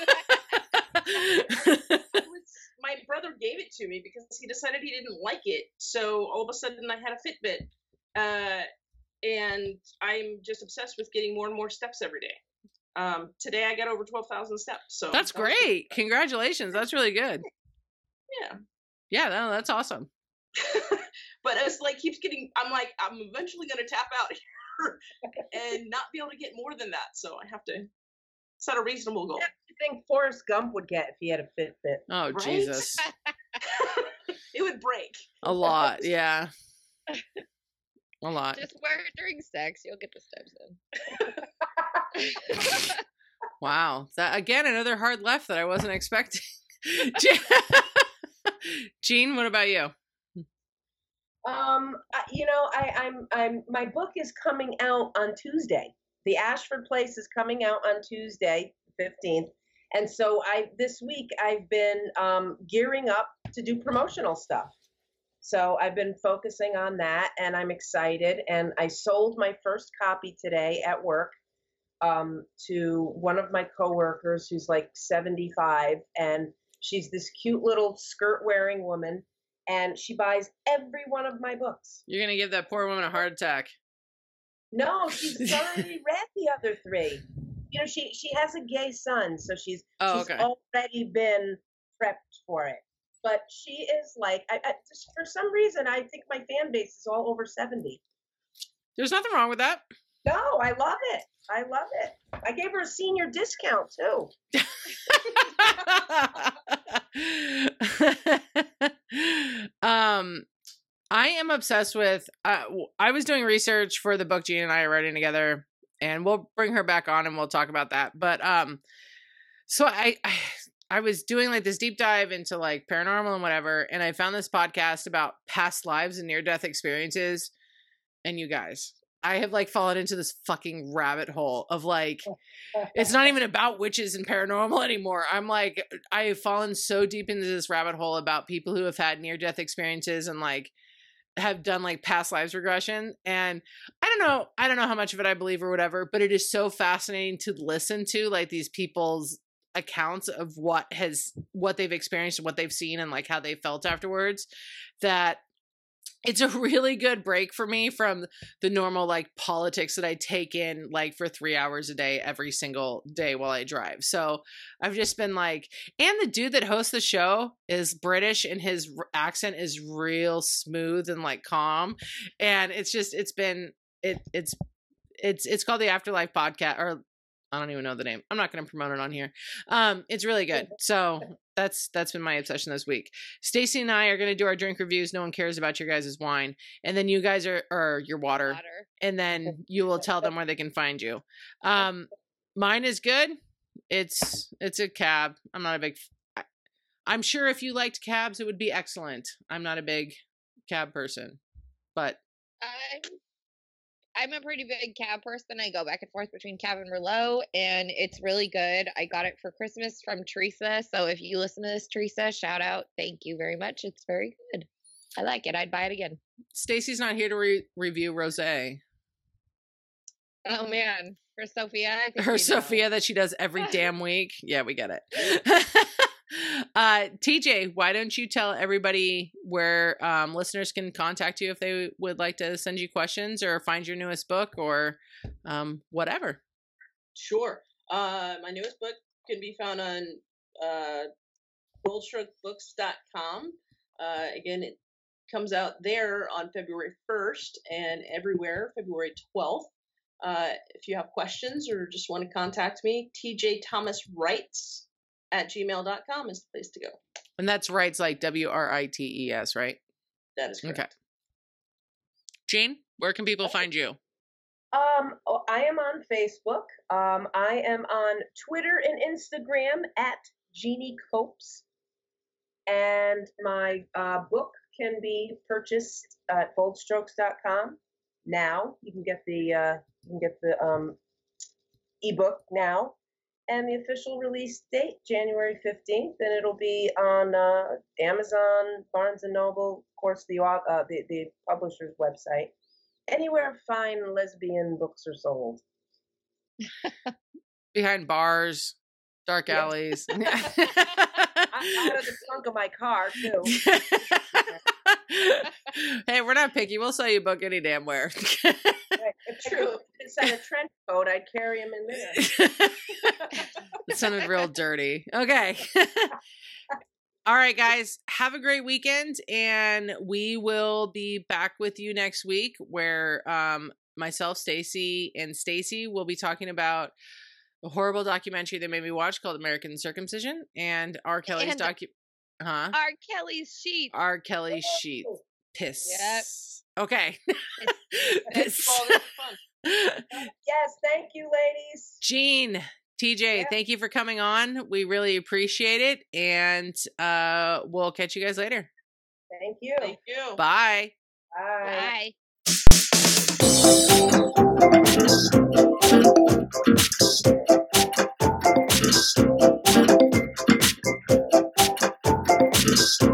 I was, my brother gave it to me because he decided he didn't like it. So all of a sudden I had a Fitbit. Uh, and I'm just obsessed with getting more and more steps every day. Um, today I got over twelve thousand steps. So That's that was- great. Congratulations. That's really good. Yeah. Yeah, no, that's awesome. But it's like keeps getting, I'm like, I'm eventually going to tap out here and not be able to get more than that. So I have to set a reasonable goal. What do you think Forrest Gump would get if he had a Fitbit? Oh, Right? Jesus. It would break. A lot. Yeah. A lot. Just wear it during sex. You'll get the steps in. Wow. That again, another hard left that I wasn't expecting. Je- Jean, what about you? Um, I- you know, I, I'm, I'm, my book is coming out on Tuesday. The Ashford Place is coming out on Tuesday, fifteenth. And so I, this week I've been um, gearing up to do promotional stuff. So I've been focusing on that, and I'm excited. And I sold my first copy today at work um, to one of my coworkers who's like seventy-five, and she's this cute little skirt-wearing woman. And she buys every one of my books. You're going to give that poor woman a heart attack. No, she's already read the other three. You know, she she has a gay son, so she's Oh, she's okay. already been prepped for it. But she is like, I, I just, for some reason, I think my fan base is all over seventy. There's There's nothing wrong with that. No, I love it. I love it. I gave her a senior discount too. um, I am obsessed with. Uh, w- I was doing research for the book Jean and I are writing together, and we'll bring her back on and we'll talk about that. But um, so I, I I was doing like this deep dive into like paranormal and whatever, and I found this podcast about past lives and near death experiences. And you guys, I have like fallen into this fucking rabbit hole of like, it's not even about witches and paranormal anymore. I'm like, I have fallen so deep into this rabbit hole about people who have had near death experiences and like have done like past lives regression. And I don't know, I don't know how much of it I believe or whatever, but it is so fascinating to listen to like these people's accounts of what has, what they've experienced and what they've seen and like how they felt afterwards, that it's a really good break for me from the normal like politics that I take in like for three hours a day, every single day while I drive. So I've just been like, and the dude that hosts the show is British and his accent is real smooth and like calm. And it's just, it's been, it, it's, it's, it's called the Afterlife Podcast, or I don't even know the name. I'm not going to promote it on here. Um, it's really good. So that's that's been my obsession this week. Stacy and I are going to do our drink reviews. No one cares about your guys' wine, and then you guys are or your water, Water. and then you will tell them where they can find you. Um, mine is good. It's it's a cab. I'm not a big. I, I'm sure if you liked cabs, it would be excellent. I'm not a big cab person, but I'm, I'm a pretty big cab person. I go back and forth between cab and Merlot, and it's really good. I got it for Christmas from Teresa. So if you listen to this, Teresa, shout out. Thank you very much. It's very good. I like it. I'd buy it again. Stacy's not here to re- review rosé. Oh man, for Sophia. I think Her you know. Sophia that she does every damn week. Yeah, we get it. uh, T J, why don't you tell everybody where um, listeners can contact you if they would like to send you questions or find your newest book or um, whatever? Sure. Uh, my newest book can be found on uh, bold stroke books dot com. Uh, again, it comes out there on February first and everywhere February twelfth. Uh, if you have questions or just want to contact me, T J Thomas Writes at gmail dot com is the place to go. And that's Writes like W R I T E S, right? That is correct. Okay. Jean, where can people find you? Um, oh, I am on Facebook. Um, I am on Twitter and Instagram at Jeannie Copes. And my uh, book can be purchased at bold strokes dot com now. You can get the uh, you can get the um, ebook now, and the official release date January fifteenth, and it'll be on uh, Amazon, Barnes and Noble, of course the uh, the the publisher's website. Anywhere fine lesbian books are sold. Behind bars, dark Yes. alleys. I'm out of the trunk of my car too. Hey, we're not picky. We'll sell you a book any damn where. Right. If True. I could send a trench coat, I'd carry him in there. It sounded real dirty. Okay. All right, guys. Have a great weekend, and we will be back with you next week, where um, myself, Stacy, and Stacy will be talking about a horrible documentary that made me watch called American Circumcision, and R. Kelly's And- docu. Huh? R. Kelly's sheet. R. Kelly's sheet. Piss. Yep. Okay. Thanks for all this fun. Yes, thank you, ladies. Jean, T J, Yeah. thank you for coming on. We really appreciate it. And uh, we'll catch you guys later. Thank you. Thank you. Bye. Bye. Bye.